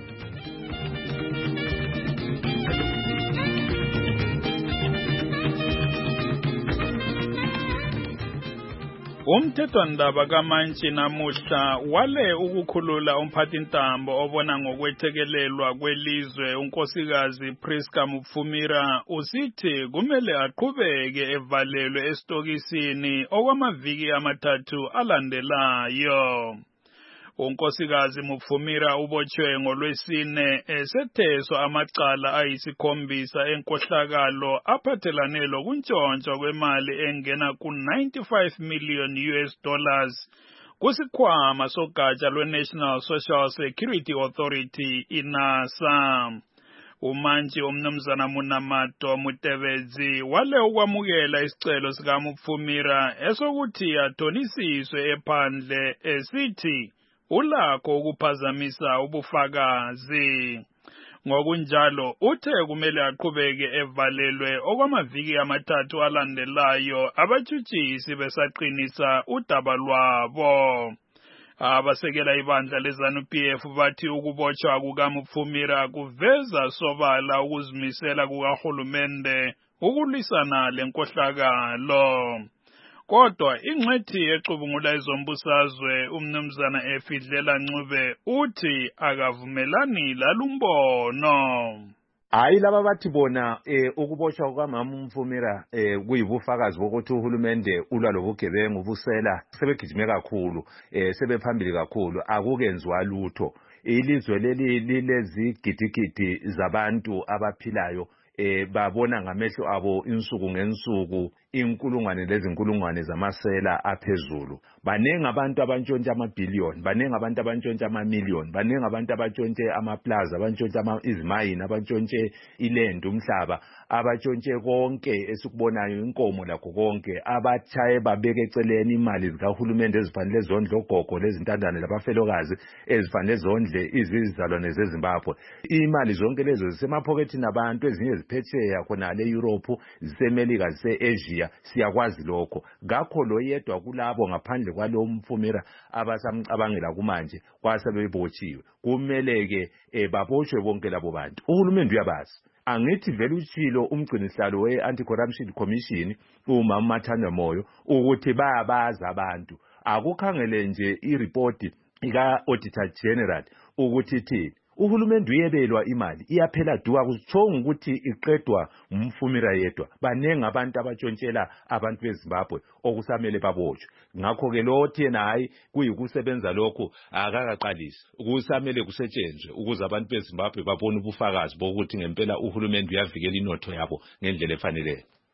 Umthethwandaba kaMantshi namuhla wale ukukhulula umphathintambo obona ngokwethekelelwa kwelizwe unkosikazi Priska Mufumira usithi kumele aqhubeke evalelwe esitokisini okwamaviki amathathu alandelayo. Unkosikazi Mufumira ubotshwe ngolwesine esetheswa amacala ayisikhombisa enkohlakalo aphathelane lokuntshontsho kwemali engena ku-$95 million kusikhwama sogatsha lwe-National Social Security Authority iNASA. Umantshi umnumzana Munamato Mutebedzi wale ukwamukela isicelo sikaMufumira esokuthi athonisiswe ephandle esithi ulakho ukuphazamisa ubufakazi. Ngokunjalo uthe kumele aqhubeke evalelwe okwamaviki amathathu alandelayo abatshutshisi besaqinisa udaba lwabo. Abasekela ibandla leZANU-PF bathi ukubotshwa kukaMufumira kuveza sobala ukuzimisela kukahulumende ukulwisana lenkohlakalo. Kodwa ingxethi ecubungula ezombusazwe umnumzana Efidlela Ncube uthi akavumelani lalumbono. Hayi laba bathi bona ukuboshwa kwamama Mfumira kuyibufakazi bokuthi uhulumende ulwa lobugebengu busela sebegijime kakhulu sebephambili kakhulu akukenziwa lutho. Ilizwe leli lilezigidigidi zabantu abaphilayo babona ngamehlo abo insuku ngensuku inkulungwane lezinkulungwane zamasela aphezulu. Banengi abantu abantshontsha amabhillion, banengi abantu abantshontsha amamillion, banengi abantu abantshontshe amaplaza, abantshontshe izimayini, abantshontshe iland umhlaba, abantshontshe konke esikubonayo inkomo lakho konke, abatshaye babeke eceleni imali zikahulumende ezifanele zondle ogogo lezintandane labafelokazi ezifanele zondle izizalwane zeZimbabwe. Imali zonke lezo zisemaphokethini abantu, ezinye ziphetsheya khonale eEurope, zisemelika, zise-Asia, siyakwazi lokho. Ngakho lo yedwa kulabo ngaphandle kwalo Mfumira abasamcabangela kumanje kwasebebotshiwe. Kumele ke babotshwe bonke labo bantu. Uhulumende uyabazi. Angithi vele utshilo umgcinisihlalo we-Anti-Corruption Commission umama Mathanda Moyo ukuthi bayabaza abantu. Akukhangele nje ireport ika-Auditor General ukuthi thini. Uhulumende uyebelwa imali iyaphela duka kusitshonga ukuthi iqedwa umfumira yedwa. Banengi abantu abatshontshela abantu beZimbabwe okusamele babotshwe. Ngakho ke lo thina hayi kuyikusebenza lokho akakaqalisi. Kusamele kusetshenzwe ukuze abantu beZimbabwe babone ubufakazi bokuthi ngempela uhulumende uyavikela inotho yabo ngendlela efaneleyo.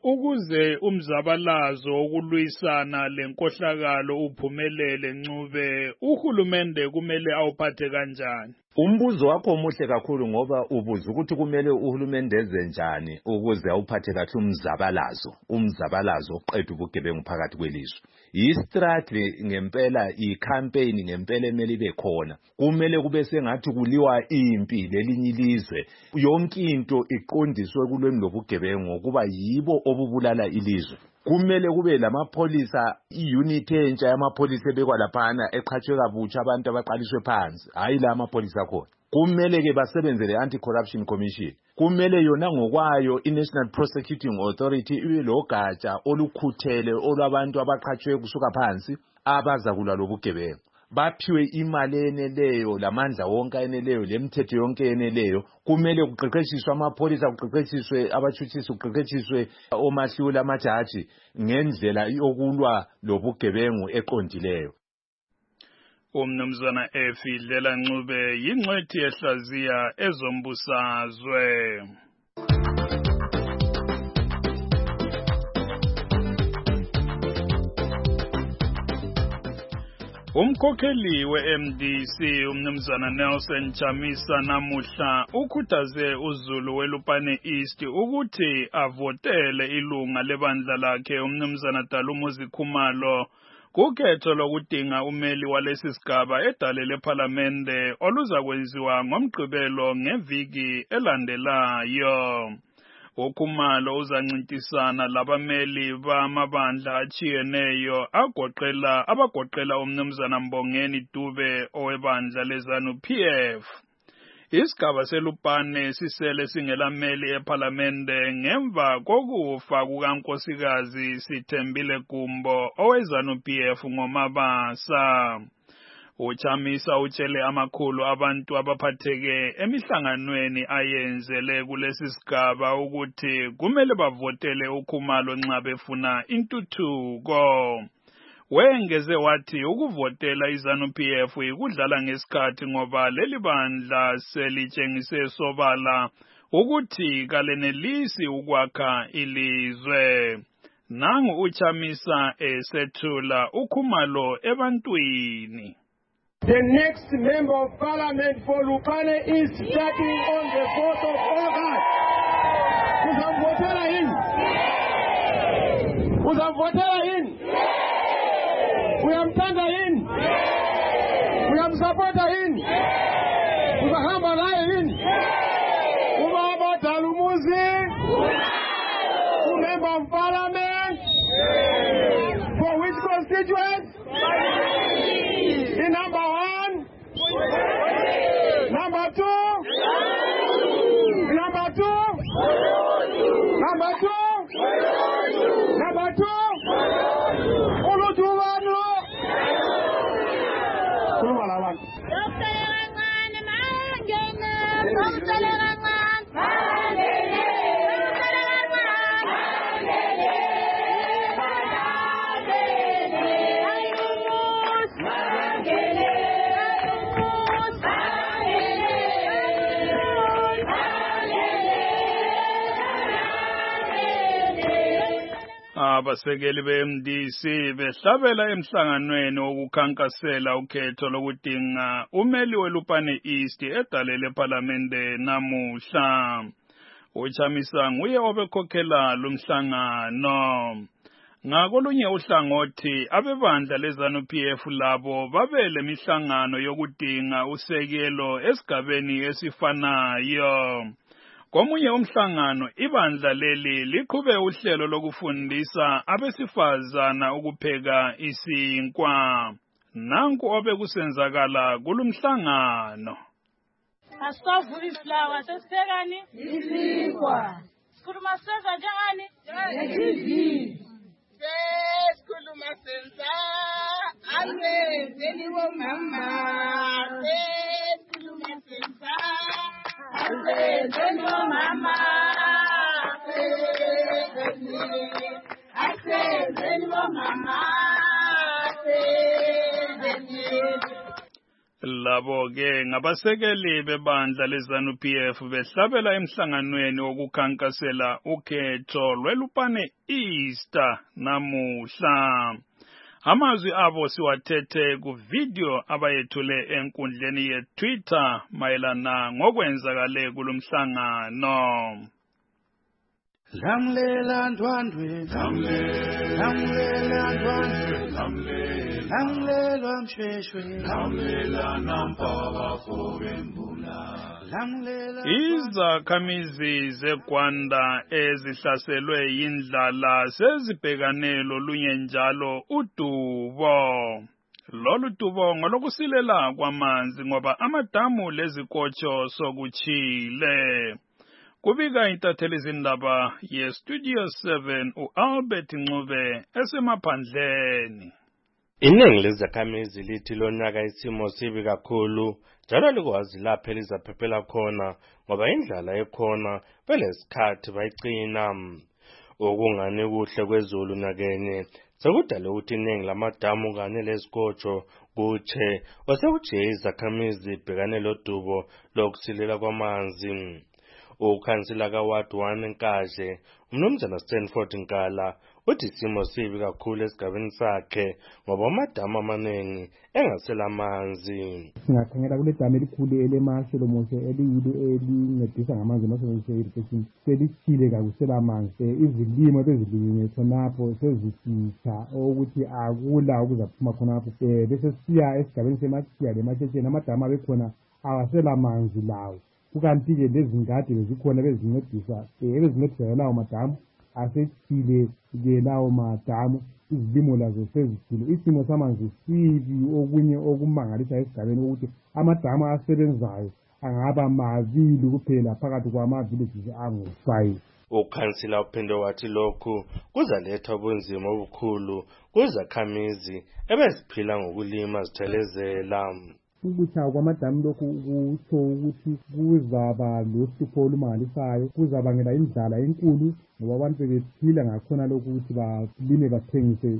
ukuze umzabalazo wokulwisana lenkohlakalo uphumelele Ncube uhulumende kumele awuphathe kanjani? Umbuzo wakho muhle kakhulu ngoba ubuza ukuthi kumele uhulumende enze njani ukuze awuphathe kahle umzabalazo oqeda ubugebengu phakathi kwelizwe. Istrategy ngempela, icampaign ngempela emele ibe khona. Kumele kube sengathi kuliwa impi lelinye ilizwe. Yonke into iqondiswe kulweni lobugebengu kuba yibo obubulala ilizwe. Kumele kube lamapholisa, iunit entsha yamapholisa ebekwa laphana eqhatshwe kabutsha abantu abaqaliswe phansi, hayi la amapholisa khona. Kumele ke basebenzele anti-corruption commission. Kumele yona ngokwayo i-National Prosecuting Authority ibe logatsha olukhuthele olwabantu abaqhatshwe kusuka phansi abazakulwa lobugebengu. Baphiwe imali eneleyo, lamandla wonke eneleyo, lemithetho yonke eneleyo. Kumele kuqeqeshiswe amapholisa, kuqeqeshiswe abatshutshisi, kuqeqeshiswe omahluli, amajaji ngendlela yokulwa lobugebengu eqondileyo. Umnumzana Efidlela Ncube yingcwethi yehlaziya ezombusazwe. Umkhokheli we-MDC umnumzana Nelson Chamisa namuhla ukhuthaze uZulu weLupane East ukuthi avotele ilunga lebandla lakhe umnumzana Dalumuzi Khumalo kukhetho lokudinga umeli walesi sigaba edalele parliamente oluzakwenziwa ngomgqibelo ngeviki elandelayo. Ukhumalo uzancintisana labameli bamabandla achiyeneyo abagoqela umnumzana Mbongeni Dube owebandla leZanu PF. Isigaba seLupane sisele singelameli eParlamente ngemva kokufa kukankosikazi Sithembile Gumbo oweZanu PF ngoMabasa. Uchamisa utshele amakhulu abantu abaphatheke emihlanganweni ayenzele kulesi sigaba ukuthi kumele bavotele uKhumalo nxa befuna intuthuko. Wengeze wathi ukuvotela iZanu PF ikudlala ngesikhathi ngoba leli bandla selitshengise sobala ukuthi kalenelisi ukwakha ilizwe. Nangu uchamisa esethula uKhumalo ebantwini. The next member of parliament for Lupane is starting on the 4th of August. Uzamvotela yini? Uzamvotela yini? Uyamthanda yini? Uyamsupporta yini? Uzahamba naye yini? Ubaba Dalumuzi, member of parliament, for which constituent? In number 1, number 2, number 2, number 2, number 2, Ulutuvano. Kulumalawan. Abasekeli be-MDC behlabela emhlanganweni wokukhankasela ukhetho lokudinga umeli weLupane East edalele eParlamente namuhla. Uchamisa nguye obekhokhela lumhlangano. Ngakolunye uhlangothi abebandla leZanu PF labo babele mihlangano yokudinga usekelo esigabeni esifanayo. Komunye umhlangano ibandla leli liqhube uhlelo lokufundisa abesifazana ukupheka isinkwa. Nanku obekusenzakala kulumhlangano. Asivuli iflower sesiphekani isinkwa. Sikhuluma senza njani? TV. Sesikhuluma senza alenzeni bomama. Sesikhuluma senza alenzeni bomama. Alenzeni bomama. Labo-ke ngabasekeli bebandla leZANU-PF behlabela emhlanganweni wokukhankasela ukhetho lwelupane Easter namuhla. Amazwi abo siwathethe ku-video abayethule enkundleni ye-Twitter mayelana ngokwenzakale kulomhlangano. Lamlela ndwandwe, lamlela ndwandwe, lamlela mshweshwe, lamlela nampaba fobembula. Izakhamizi zeGwanda ezihlaselwe yindlala sezibhekane lolunye njalo udubo. Lolu dubo ngolokusilela kwamanzi ngoba amadamu lezikotsho sokuchile. Kubika intatheli zindaba ye-Studio 7 u-Albert Ncube esemaphandleni. Iningi lezakhamizi lithi lonyaka isimo sibi kakhulu njalo likwazi lapho elizaphephela khona ngoba indlala ekhona belesikhathi bayicina. Okungani kuhle kwezulu nakenye sekudale ukuthi iningi lamadamu kanye lezikotsho kutshe osekujiye izakhamizi ibhekane lodubo lokusilela kwamanzi. Ukhansila kaWard 1 eNkadle umnumzana Stanford Nkala uthi isimo sibi kakhulu esigabeni sakhe ngoba amadamu amaningi engasela amanzi. Singakhangela kule damu elikhulu eleMashelo Moshe eliyilo elincedisa ngamanzi emasebenzise irrigation selichile kakusela amanzi. Izilimo ebezilinyiwe khonapho sezifisha ukuthi akula okuzaphuma khonapho. Bese siya esigabeni seMachiya leMashesheni amadamu abekhona awasela amanzi lawo. Kukanti-ke lezingadi bezikhona bezincedisa lawo madamu asechile-ke lawo madamu izilimo lazo sezithile. Isimo samanzi sibi okunye okumangalisa esigabeni ukuthi amadamu asebenzayo angaba mabili kuphela phakathi kwama-villages angu-5. Ukhansila uphinde wathi lokhu kuzaletha ubunzima obukhulu kuzakhamizi ebeziphila ngokulima zithelezela. Ukuchaya kwamadamu lokhu kutsho ukuthi kuzaba lohlupho olumangalisayo, kuzabangela indlala enkulu ngoba abantu bephila ngakhona lokhu ukuthi balime bathengise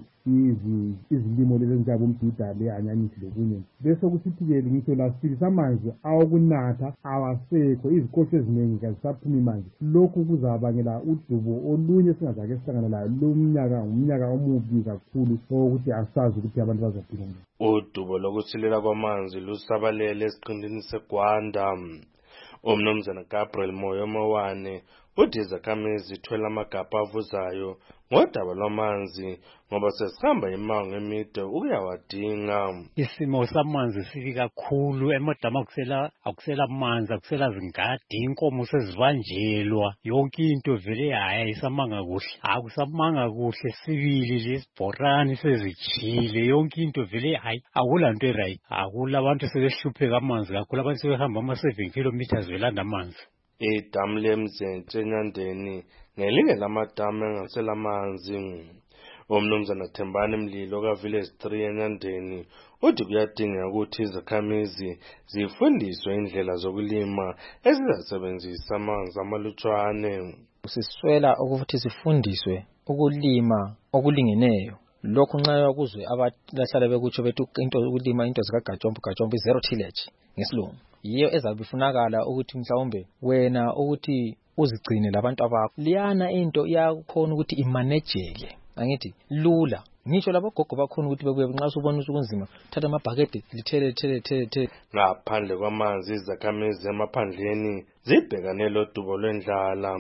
izilimo lezi ezinjengombhida le-anyanyisi lokunye. Bese kusithi-ke ngisho lasibili samanzi awokunatha awasekho, izikotsho eziningi kazisaphumi manzi. Lokhu kuzabangela udubo olunye esingazake sihlangana layo ngumnyaka omubi kakhulu ukuthi asazi ukuthi abantu bazaphila njani. Udubo lokusilela kwamanzi lusabalele esiqindini seGwanda. Umnumzana Gabriel Moyomowane uthi izakhamizi zithwele amagabha avuzayo ngodaba lwamanzi ngoba sesihamba imango emide ukuyawadinga. Isimo samanzi sibi kakhulu, emadamu akusela amanzi, akusela zingadi, inkomo sezivanjelwa, yonke into vele ayisamanga kuhle. Akusamanga kuhle, sibili lesibhorani sezijile, yonke into vele akula nto right. Akula, abantu sebehlupheka amanzi kakhulu, abantu sebehamba ama-7 kilometers belanda amanzi. Idamu leMzentshe eNyandeni ngelinye lamadamu engasela amanzi. Umnumzana Thembani Mlilo kaVillage 3 eNyandeni uthi kuyadingeka ukuthi izakhamizi zifundiswe indlela zokulima ezizasebenzisa amanzi amalutshwane. Siswela ukuthi sifundiswe ukulima okulingeneyo. Lokhu nxa yakuzwe abahlala bekutsho bethi into ukulima into zikagajombo zero tillage ngesilungu. Yiyo ezabe ifunakala ukuthi mhlawumbe wena ukuthi uzigcine labantu abakho. Liyana into iyakhona ukuthi imanejeke. Angithi lula. Ngisho labogogo bakhona ukuthi bebuye nxa usubona ukunzima thatha amabhakede lithele. Ngaphandle kwamanzi izakhamizi emaphandleni zibhekane lodubo lwendlala.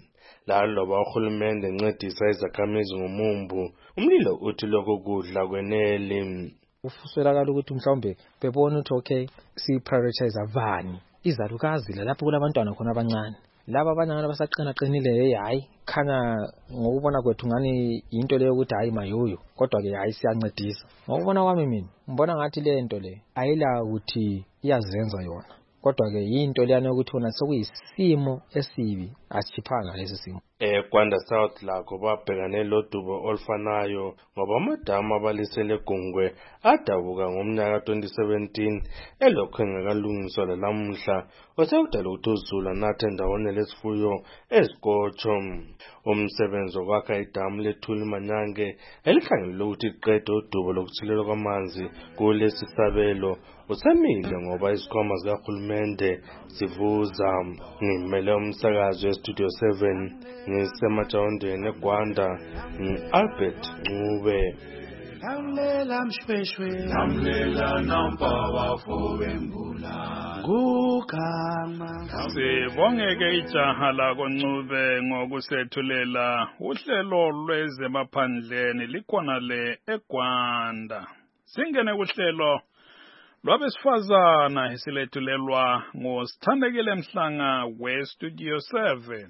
Laloba uhulumende encedisa izakhamizi ngomumbu, umlilo uthi lokho kudla kwenele. Ufuswelakala ukuthi mhlawumbe bebona ukuthi okay si-prioritize abani izalukazi lapho kulabantwana khona abancane. Laba abanye abasaqinile hayi khanya ngokubona kwethu ngani into leyo ukuthi hayi mayoyo, kodwa-ke hayi siyancedisa. Ngokubona kwami mina ngibona ngathi le nto le ayila ukuthi iyazenza yona, kodwa-ke yinto leyana ukuthi wona sekuyisimo esibi, asichiphanga lesi simo. eGwanda South lakho babhekane lodubo olufanayo ngoba amadamu abalisele Gungwe adabuka ngomnyaka 2017 elokhu engakalungiswa lamuhla osekudala ukuthi uZulu anathe ndawonye lesifuyo ezikotsho. Umsebenzi wokwakha idamu leThuli Manyange elikhangelelwe ukuthi liqede udubo lokuthilelwa kwamanzi kulesi sabelo usemile ngoba izikhwama zikahulumende zivuza. Ngimele umsakazi weStudio 7 ngisemajawondeni eGwanda Albert Ncube. Lamlela mshweshwe Lamlela nampawa fowembula Gugama Sibongeke ijaha lako Ncube ngokusethulela uhlelo lwezemaphandleni likhona le eGwanda. Singene kuhlelo lwabesifazana esilethulelwa ngosithandekile Mhlanga weStudio 7.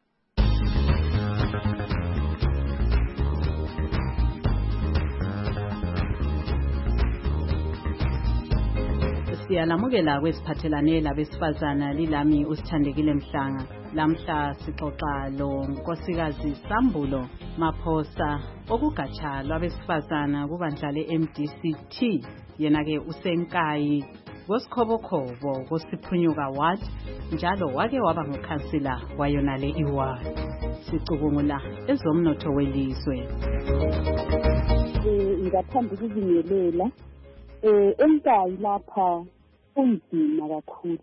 Siyalamukela kwesiphathelane labesifazana lilami usithandekile Mhlanga. Lamhla sixoxa lo nkosikazi Sambulo Maphosa okugatsha lwabesifazana kubandla le-MDCT. Yena ke usenkayi kosikhobo kosiphunyuka ward njalo wake waba ngukhansila wayonale iward. Sicubungula ezomnotho welizwe. Ngathanda ukuzingelela enkayi lapha unzima kakhulu.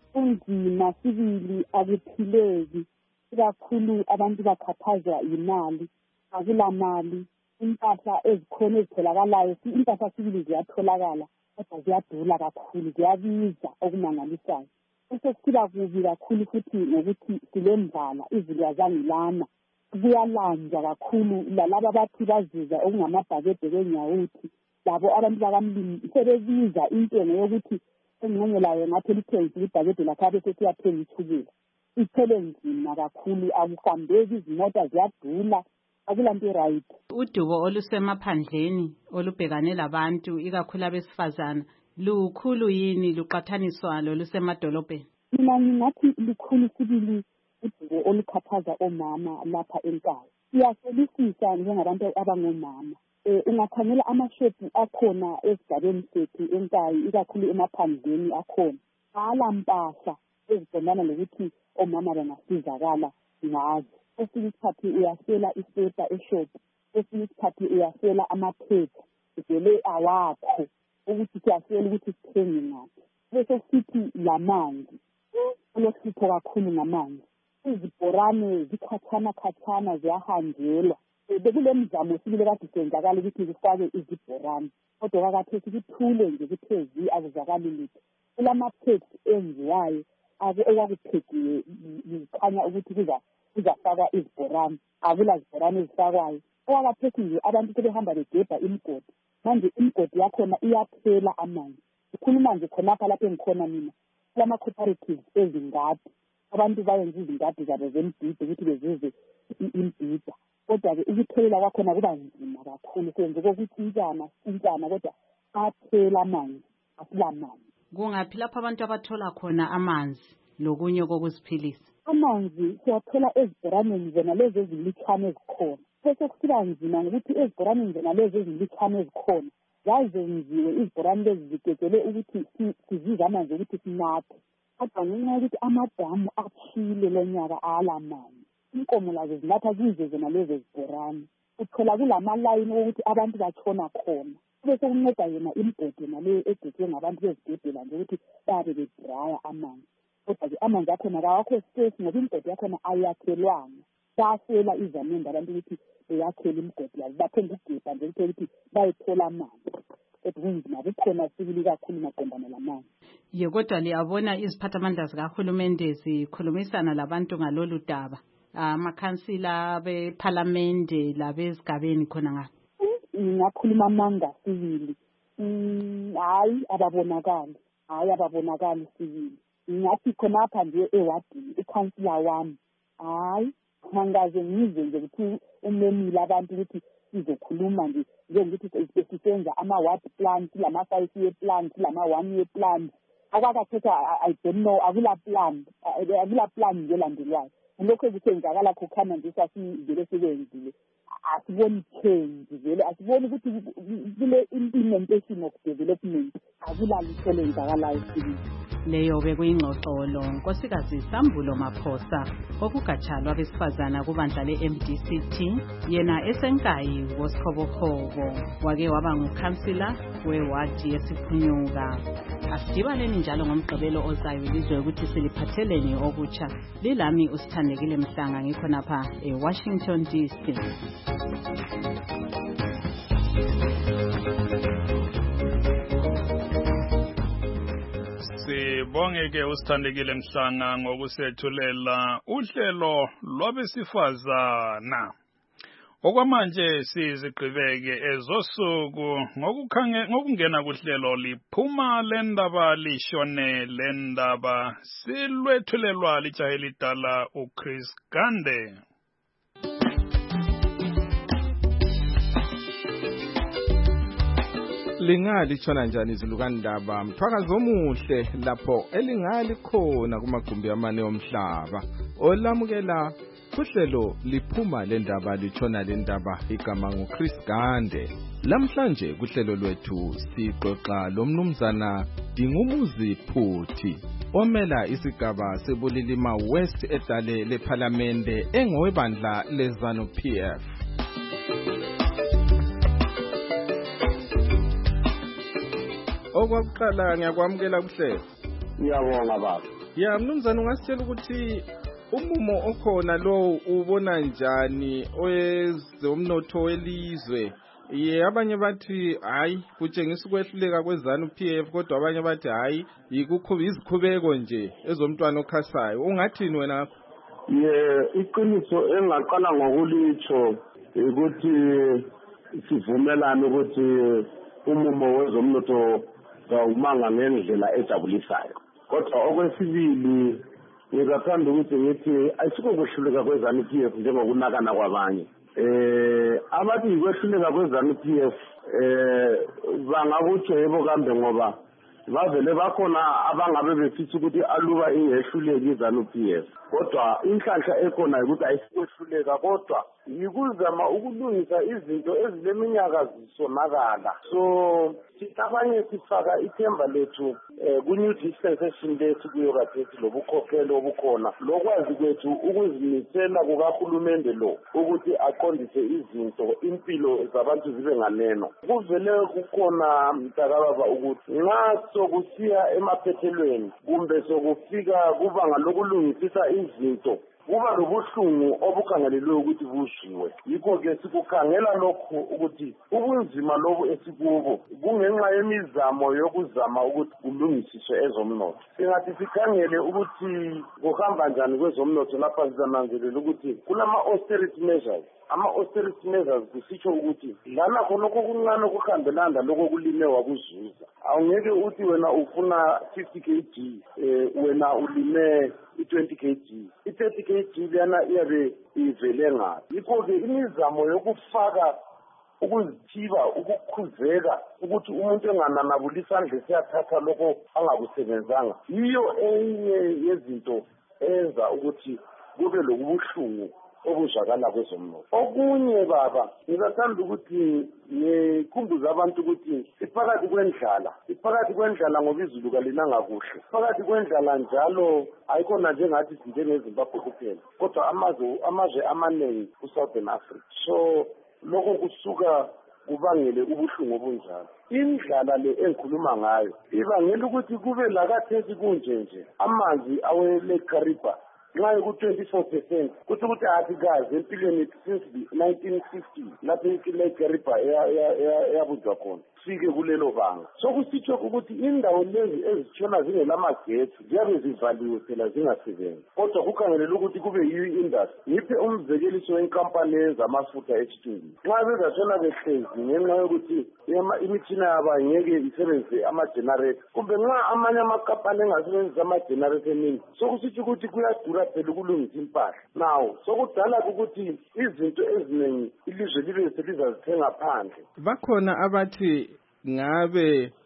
Unzima sibili akuphileki kakhulu, abantu bakhathazwa imali, akula mali, impahla ezikhona ezitholakalayo, impahla sibili ziyatholakala kodwa ziyadula kakhulu, ziyabiza okumangalisayo. Sesiba kubi kakhulu futhi ngokuthi silendlala, izulu azangilana, kuyalanjwa kakhulu, lalaba bathi bazuza okungamabhakede kwenyawuthi, labo abantu bakamlimi sebebiza intengo yokuthi engxenye layo ngathi lithengiswa ibhakede lakho bese siyathenga ithukela. Iphele nzima kakhulu, akuhambeki, izimota ziyadula, akulanto right. Udubo olusemaphandleni olubhekane labantu ikakhulu abesifazana lukhulu yini luqathaniswa lolusemadolobheni? Mina ngingathi likhulu sibili udubo olukhathaza omama lapha enkayi. Siyaselisisa njengabantu abangomama. Ungakhangela amashopu akhona esigabeni sethu enkayi ikakhulu emaphandleni akhona. Ala mpahla ezibonana lokuthi omama bangasizakala ngazo. Esinye isikhathi uyasela iseta eshopu, esinye isikhathi uyasela amaphepha, vele awakho ukuthi siyasela ukuthi sithenge ngaphi. Bese sithi lamanzi, ulohlupho kakhulu ngamanzi. Izibhorane zikhatshana ziyahanjelwa. Bekule mzamo sibile kade senzakala ukuthi kufake izibhorane, kodwa kakathe kuthule nje kuthezi akuzakali lutho. Kulamaphepha enziwayo okwakuphekiwe kukhanya ukuthi kuzafaka izibhorane, akula zibhorane ezifakwayo. Okwakaphethi nje abantu sebehamba begebha imigodi, manje imigodi yakhona iyaphela amanzi. Ukhuluma nje khonapha lapho engikhona mina, kulama-cooperatives ezingadi, abantu bayenza izingadi zabo zembhida ukuthi bezuze imbhida. Kodwa-ke ukuphelela kwakhona kuba nzima kakhulu, senze kokuthintana kodwa aphela amanzi, asila manzi. Kungaphi lapho abantu abathola khona amanzi lokunye kokuziphilisa? Amanzi siyathola ezibhoraneni zona lezi ezilitshane ezikhona. Bese kusiba nzima ngokuthi ezibhoraneni zona lezi ezilitshane ezikhona zazenziwe izibhorane lezi zigegele ukuthi sizize amanzi ukuthi sinathe. Kodwa ngenxa yokuthi amadamu aphile lonyaka ala manzi, inkomo lazo zinatha kuzo zona lezo zibhorane. Uthola kulamalayini wokuthi abantu batshona khona. Bese kunceda yena imigodi yona le egejwe ngabantu bezigedela nje ukuthi babe bedraya amanzi. Kodwa-ke amanzi akhona kawakho space ngoba imigodi yakhona ayakhelwanga. Basela izamende abantu ukuthi beyakhela imigodi yabo, bathenge ugebha nje ukuthi bayithola amanzi. Kodwa kunzima, kukhona sibili kakhulu maqondana lamanzi. Ye, kodwa liyabona iziphathamandla zikahulumende zikhulumisana labantu ngalolu daba, amakhansila bephalamende labezigabeni khona ngapha? Ngingakhuluma amanga sibili. Hayi ababonakali sibili. Ngathi khonapha nje ewadini ikhansila wami, hayi ngangaze ngize nje ukuthi umemile abantu ukuthi sizokhuluma nje njengokuthi sisenza ama-ward plan, silama-5 year plan, silama-1 year plan. Akwakathetha I don't know, akula plan nje elandelwayo. lokho kusenzakala kukhana nje sasivele sikwenzile asiboni change vele asiboni ukuthi kule implementation of development akulalitho lenzakalayo sibili. Leyo bekuyingxoxolo Nkosikazi Sambulo Maphosa okugatshalwa abesifazana kubandla le-MDCT yena esenkayi woSkhobokhobo wake waba ngukhansila wewadi yesiphunyuka. Asidibaneni njalo ngomgqibelo ozayo lizwe ukuthi siliphatheleni okutsha. Lilami uSithandekile Mhlanga ngikhonapha eWashington DC. Sibongeke uSithandekile Mhlanga ngokusethulela uhlelo lwabesifazana. Okwamanje sizigqibeke ezosuku ngokungena kuhlelo liphuma lendaba lishone lendaba silwethulelwa lijahe lidala uChris Gande. Lingali tshona njani izilukandaba mthwakazo omuhle lapho elingali khona kumagumbi amane omhlaba olamukela kuhlelo liphuma lendaba litshona lendaba igama nguChris Gande. Lamhlanje kuhlelo lwethu sixoxa lomnumzana Dingumuzi Phuthi omela isigaba sebulilima West edale leParliamente engowebandla leZanu PF. Okwakuqala ngiyakwamukela kuhlelo. Ngiyabonga baba. Ya mnumzana ungasitshela ukuthi umumo okhona lo ubona njani owezomnotho welizwe? Abanye bathi hayi kutshengisa ukwehluleka kweZanu PF kodwa abanye bathi hayi izikhubeko nje ezomntwana okhasayo. Ungathini wena? Iqiniso engaqala ngokulitsho ukuthi sivumelane ukuthi umumo wezomnotho umanga ngendlela ejabulisayo. Kodwa okwesibili ngizathanda ukuthi ngithi ayisikho kwehluleka kweZanu PF njengokunakana kwabanye. Abathi kwehluleka kweZanu PF bangakutsho yebo kambe ngoba bavele bakhona abangabe befisa ukuthi aluba ingehluleki iZanu PF. Kodwa inhlanhla ekhona ukuthi ayisikwehluleka kodwa yikuzama ukulungisa izinto ezileminyaka zisonakala. So abanye sifaka ithemba lethu ku-new dispensation lethu kuyo kathethi lobukhokhelo obukhona lokwazi kwethu ukuzimisela kukahulumende lo ukuthi aqondise izinto impilo zabantu zibe nganeno. Kuvele kukhona mntakababa ukuthi nxa sokusiya emaphethelweni kumbe sokufika kubanga lokulungisisa izinto kuba lobuhlungu obukhangelelwe ukuthi buzwiwe. Yikho-ke sikukhangela lokho ukuthi ubunzima lobu esikubo kungenxa yemizamo yokuzama ukuthi kulungisiswe ezomnotho. Singathi sikhangele ukuthi kuhamba njani kwezomnotho lapha sizananzelela ukuthi kulama-austerity measures. Ama-austerity measures kusitsho ukuthi lana khonokho kuncane kuhambelana lokho kulime wakuzuza. Awungeke uthi wena ufuna 50 kg wena ulime i-20 kg. I-30 kg lana iyabe ivele ngaphi. Yikho-ke imizamo yokufaka ukuzithiba ukukhuzeka ukuthi umuntu engananabuli isandla siyathatha lokho angakusebenzanga yiyo enye yezinto enza ukuthi kube lokubuhlungu obuzwakala kwezomnotho. Okunye baba ngizathanda ukuthi ngikhumbuze abantu ukuthi iphakathi kwendlala ngoba izulu kalinanga kuhle. Iphakathi kwendlala njalo ayikhona njengathi sinjengeZimbabwe kuphela kodwa amazwe amaningi ku-Southern Africa. So lokho kusuka kubangele ubuhlungu obunjalo. Indlala le engikhuluma ngayo ibangela ukuthi kube lakathesi kunje amanzi awele Kariba nxa ku-24% kuthi ukuthi asikazi empilweni since 1950 lapho ile Kariba yabuzwa khona sike kulelo banga. Sokusitsho ukuthi indawo lezi ezitshona zingelamagetsi ziyabe zivaliwe phela zingasebenzi kodwa kukhangelele ukuthi kube yiyo industry. Ngiphe umzekeliso wenkampani ezamafutha eChitungini nxa bezatshona behlezi ngenxa yokuthi imitshina yabo angeke isebenzise ama-generator kumbe nxa amanye amakampani engasebenzisa ama-generator eminingi sokusitsho ukuthi kuyadura phela ukulungisa impahla. Now sokudala ukuthi izinto eziningi ilizwe libe selizazithenga phandle. Bakhona abathi ngabe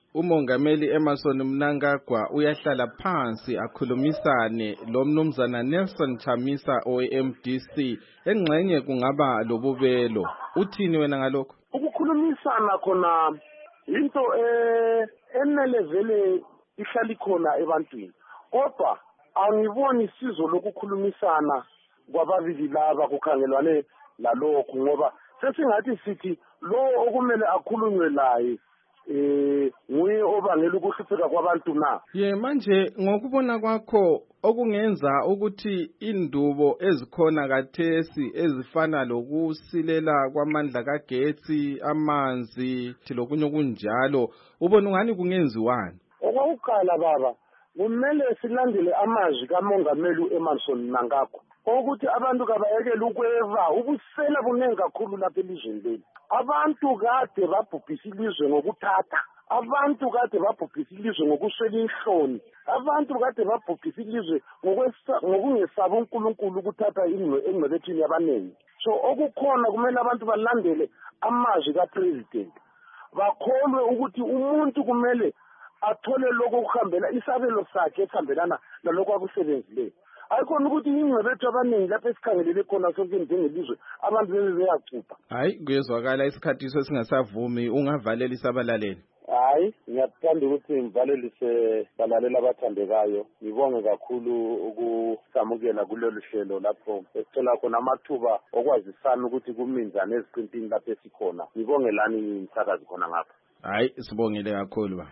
umongameli Emerson Mnangagwa uyahlala phansi akhulumisane lo mnumzana Nelson Chamisa oMDC engxenye kungaba lobubelo. Uthini wena ngalokho? Ukukhulumisana khona into enele vele ihlali khona ebantwini. Kodwa angiboni isizo lokukhulumisana kwababili laba kukhangelwane lalokho ngoba sesingathi sithi lo okumele akhulunywe laye nguye obangela ukuhlupheka kwabantu na. Manje ngokubona kwakho okungenza ukuthi indubo ezikhona kathesi ezifana lokusilela kwamandla kagetsi, amanzi, lokunye okunjalo ubona ungani kungenziwani? Okokuqala baba, kumele silandele amazwi kamongameli uEmerson Mnangagwa ukuthi abantu kabayekele ukweva ubusela bunengi kakhulu lapha elizweni leli. Abantu kade babhubhisa ilizwe ngokuthatha, abantu kade babhubhisa ilizwe ngokuswela inhloni, abantu kade babhubhisa ilizwe ngokungesaba uNkulunkulu ukuthatha engcebethweni yabanengi. So okukhona kumele abantu balandele amazwi kapresident, bakholwe ukuthi umuntu kumele athole lokho okuhambela isabelo sakhe esihambelana nalokho akusebenzileyo. Ayikhona ukuthi ingcebethu abaningi lapha esikhangelele khona sonke njengelizwe abantu beyacupha. Hayi kuyezwakala isikhathi singasavumi, ungavalela isabalaleli. Hayi ngiyathanda ukuthi ngivalelise balaleli abathandekayo. Ngibonge kakhulu ukusamukela kulolu hlelo lapho esithola khona amathuba okwazisana ukuthi kuminjani eziqintini lapho esikhona. Ngibonge lani umsakazi khona ngapha. Hayi sibongile kakhulu ba.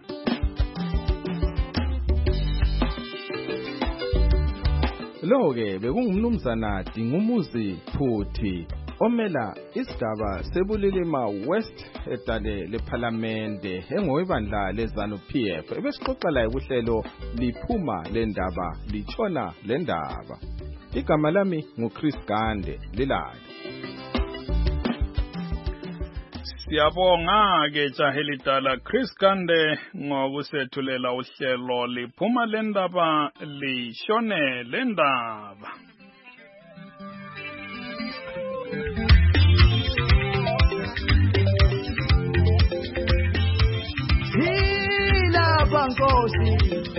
Lo-ke bekungumnumzana Dingumuzi Phuthi omela isigaba sebulilima West edale lephalamende engowebandla leZANU-PF ebesixoxa laye kuhlelo liphuma lendaba litshona lendaba. Igama lami nguChris Gande lilali. Siyabonga ke jahelidala Chris Gande ngokusethulela uhlelo liphuma lendaba lishone lendaba. Hilapha Nkosi,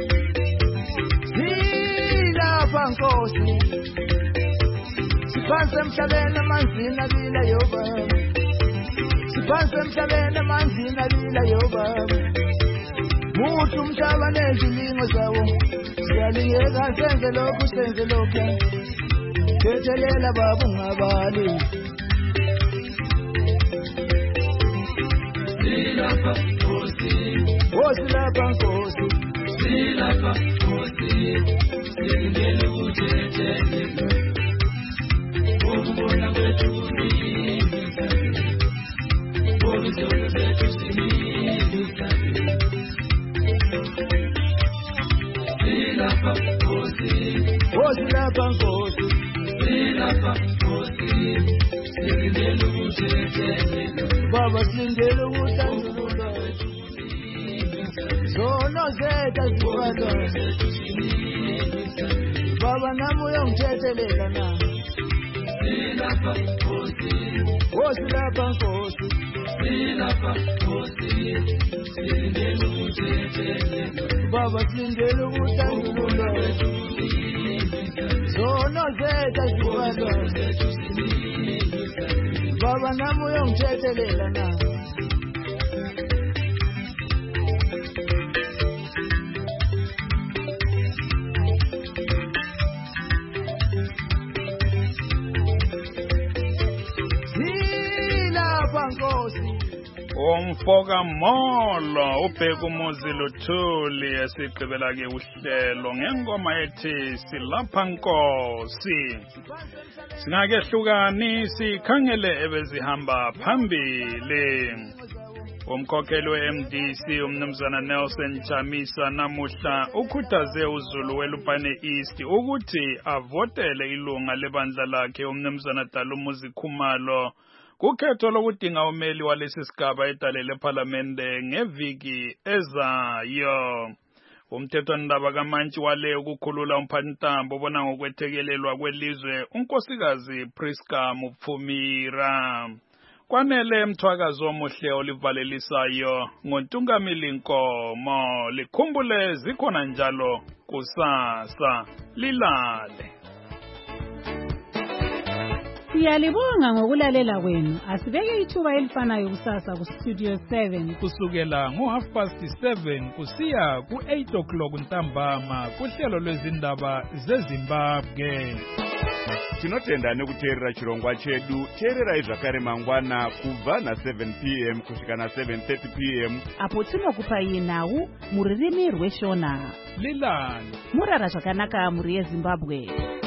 hilapha Nkosi, siphansi emhlabeni amanzini abila yoba. Siphansi emhlabeni amanzini abila yoba. Muthi umhlaba nezilingo zawo, siyalingeka senze lokhu senze lokhu. Thethelela baba ungabali. Silapha Nkosi, silapha Nkosi, silapha Nkosi, silingela ukuthethelela. Ukubona kwethu kunini. Silapha Nkosi, silapha Nkosi, silapha Nkosi, silindele ukuthethelela. Baba silindele ukuthandulula, zono zethu azibhalwa. Baba nami uyongithethelela na. Silapha Nkosi, silapha Nkosi, silapha Nkosi, silindele ukuthethelela. Baba silindele ukuthandulula, zono zethu azibhalwa. Baba nami uyongithethelela na. Umfoka Molo ubheka umuzi Luthuli esigqibela ke uhlelo ngengoma ethi silapha Nkosi. Singake hlukani sikhangele ebezihamba phambili. Umkhokheli weMDC umnumzana Nelson Chamisa namuhla ukhuthaze uZulu weLupane East ukuthi avotele ilunga lebandla lakhe umnumzana Dalumuzi Khumalo kukhetho lokudinga umeli walesi sigaba edale lephalamende ngeviki ezayo. Umthethwandaba kaMantshi wale ukukhulula umphathintambo obona ngokwethekelelwa kwelizwe unkosikazi Priska Mupfumira. kwanele mthwakazo omuhle olivalelisayo ngontungamili Nkomo. Likhumbule zikhona njalo kusasa. Lilale. Siyalibonga ngokulalela kwenu. Asibeke ithuba elifanayo kusasa ku Studio 7 kusukela ngo7:30 kusiya ku8 ntambama kuhlelo lwezindaba zeZimbabwe. Tinotenda nekuteerera chirongwa chedu. Teererai zvakare mangwana kubva na7 p.m. kusvika na7:30 p.m. apo tinokupai nhau muririmi rweshona. Lilale. Murara zvakanaka muri yeZimbabwe.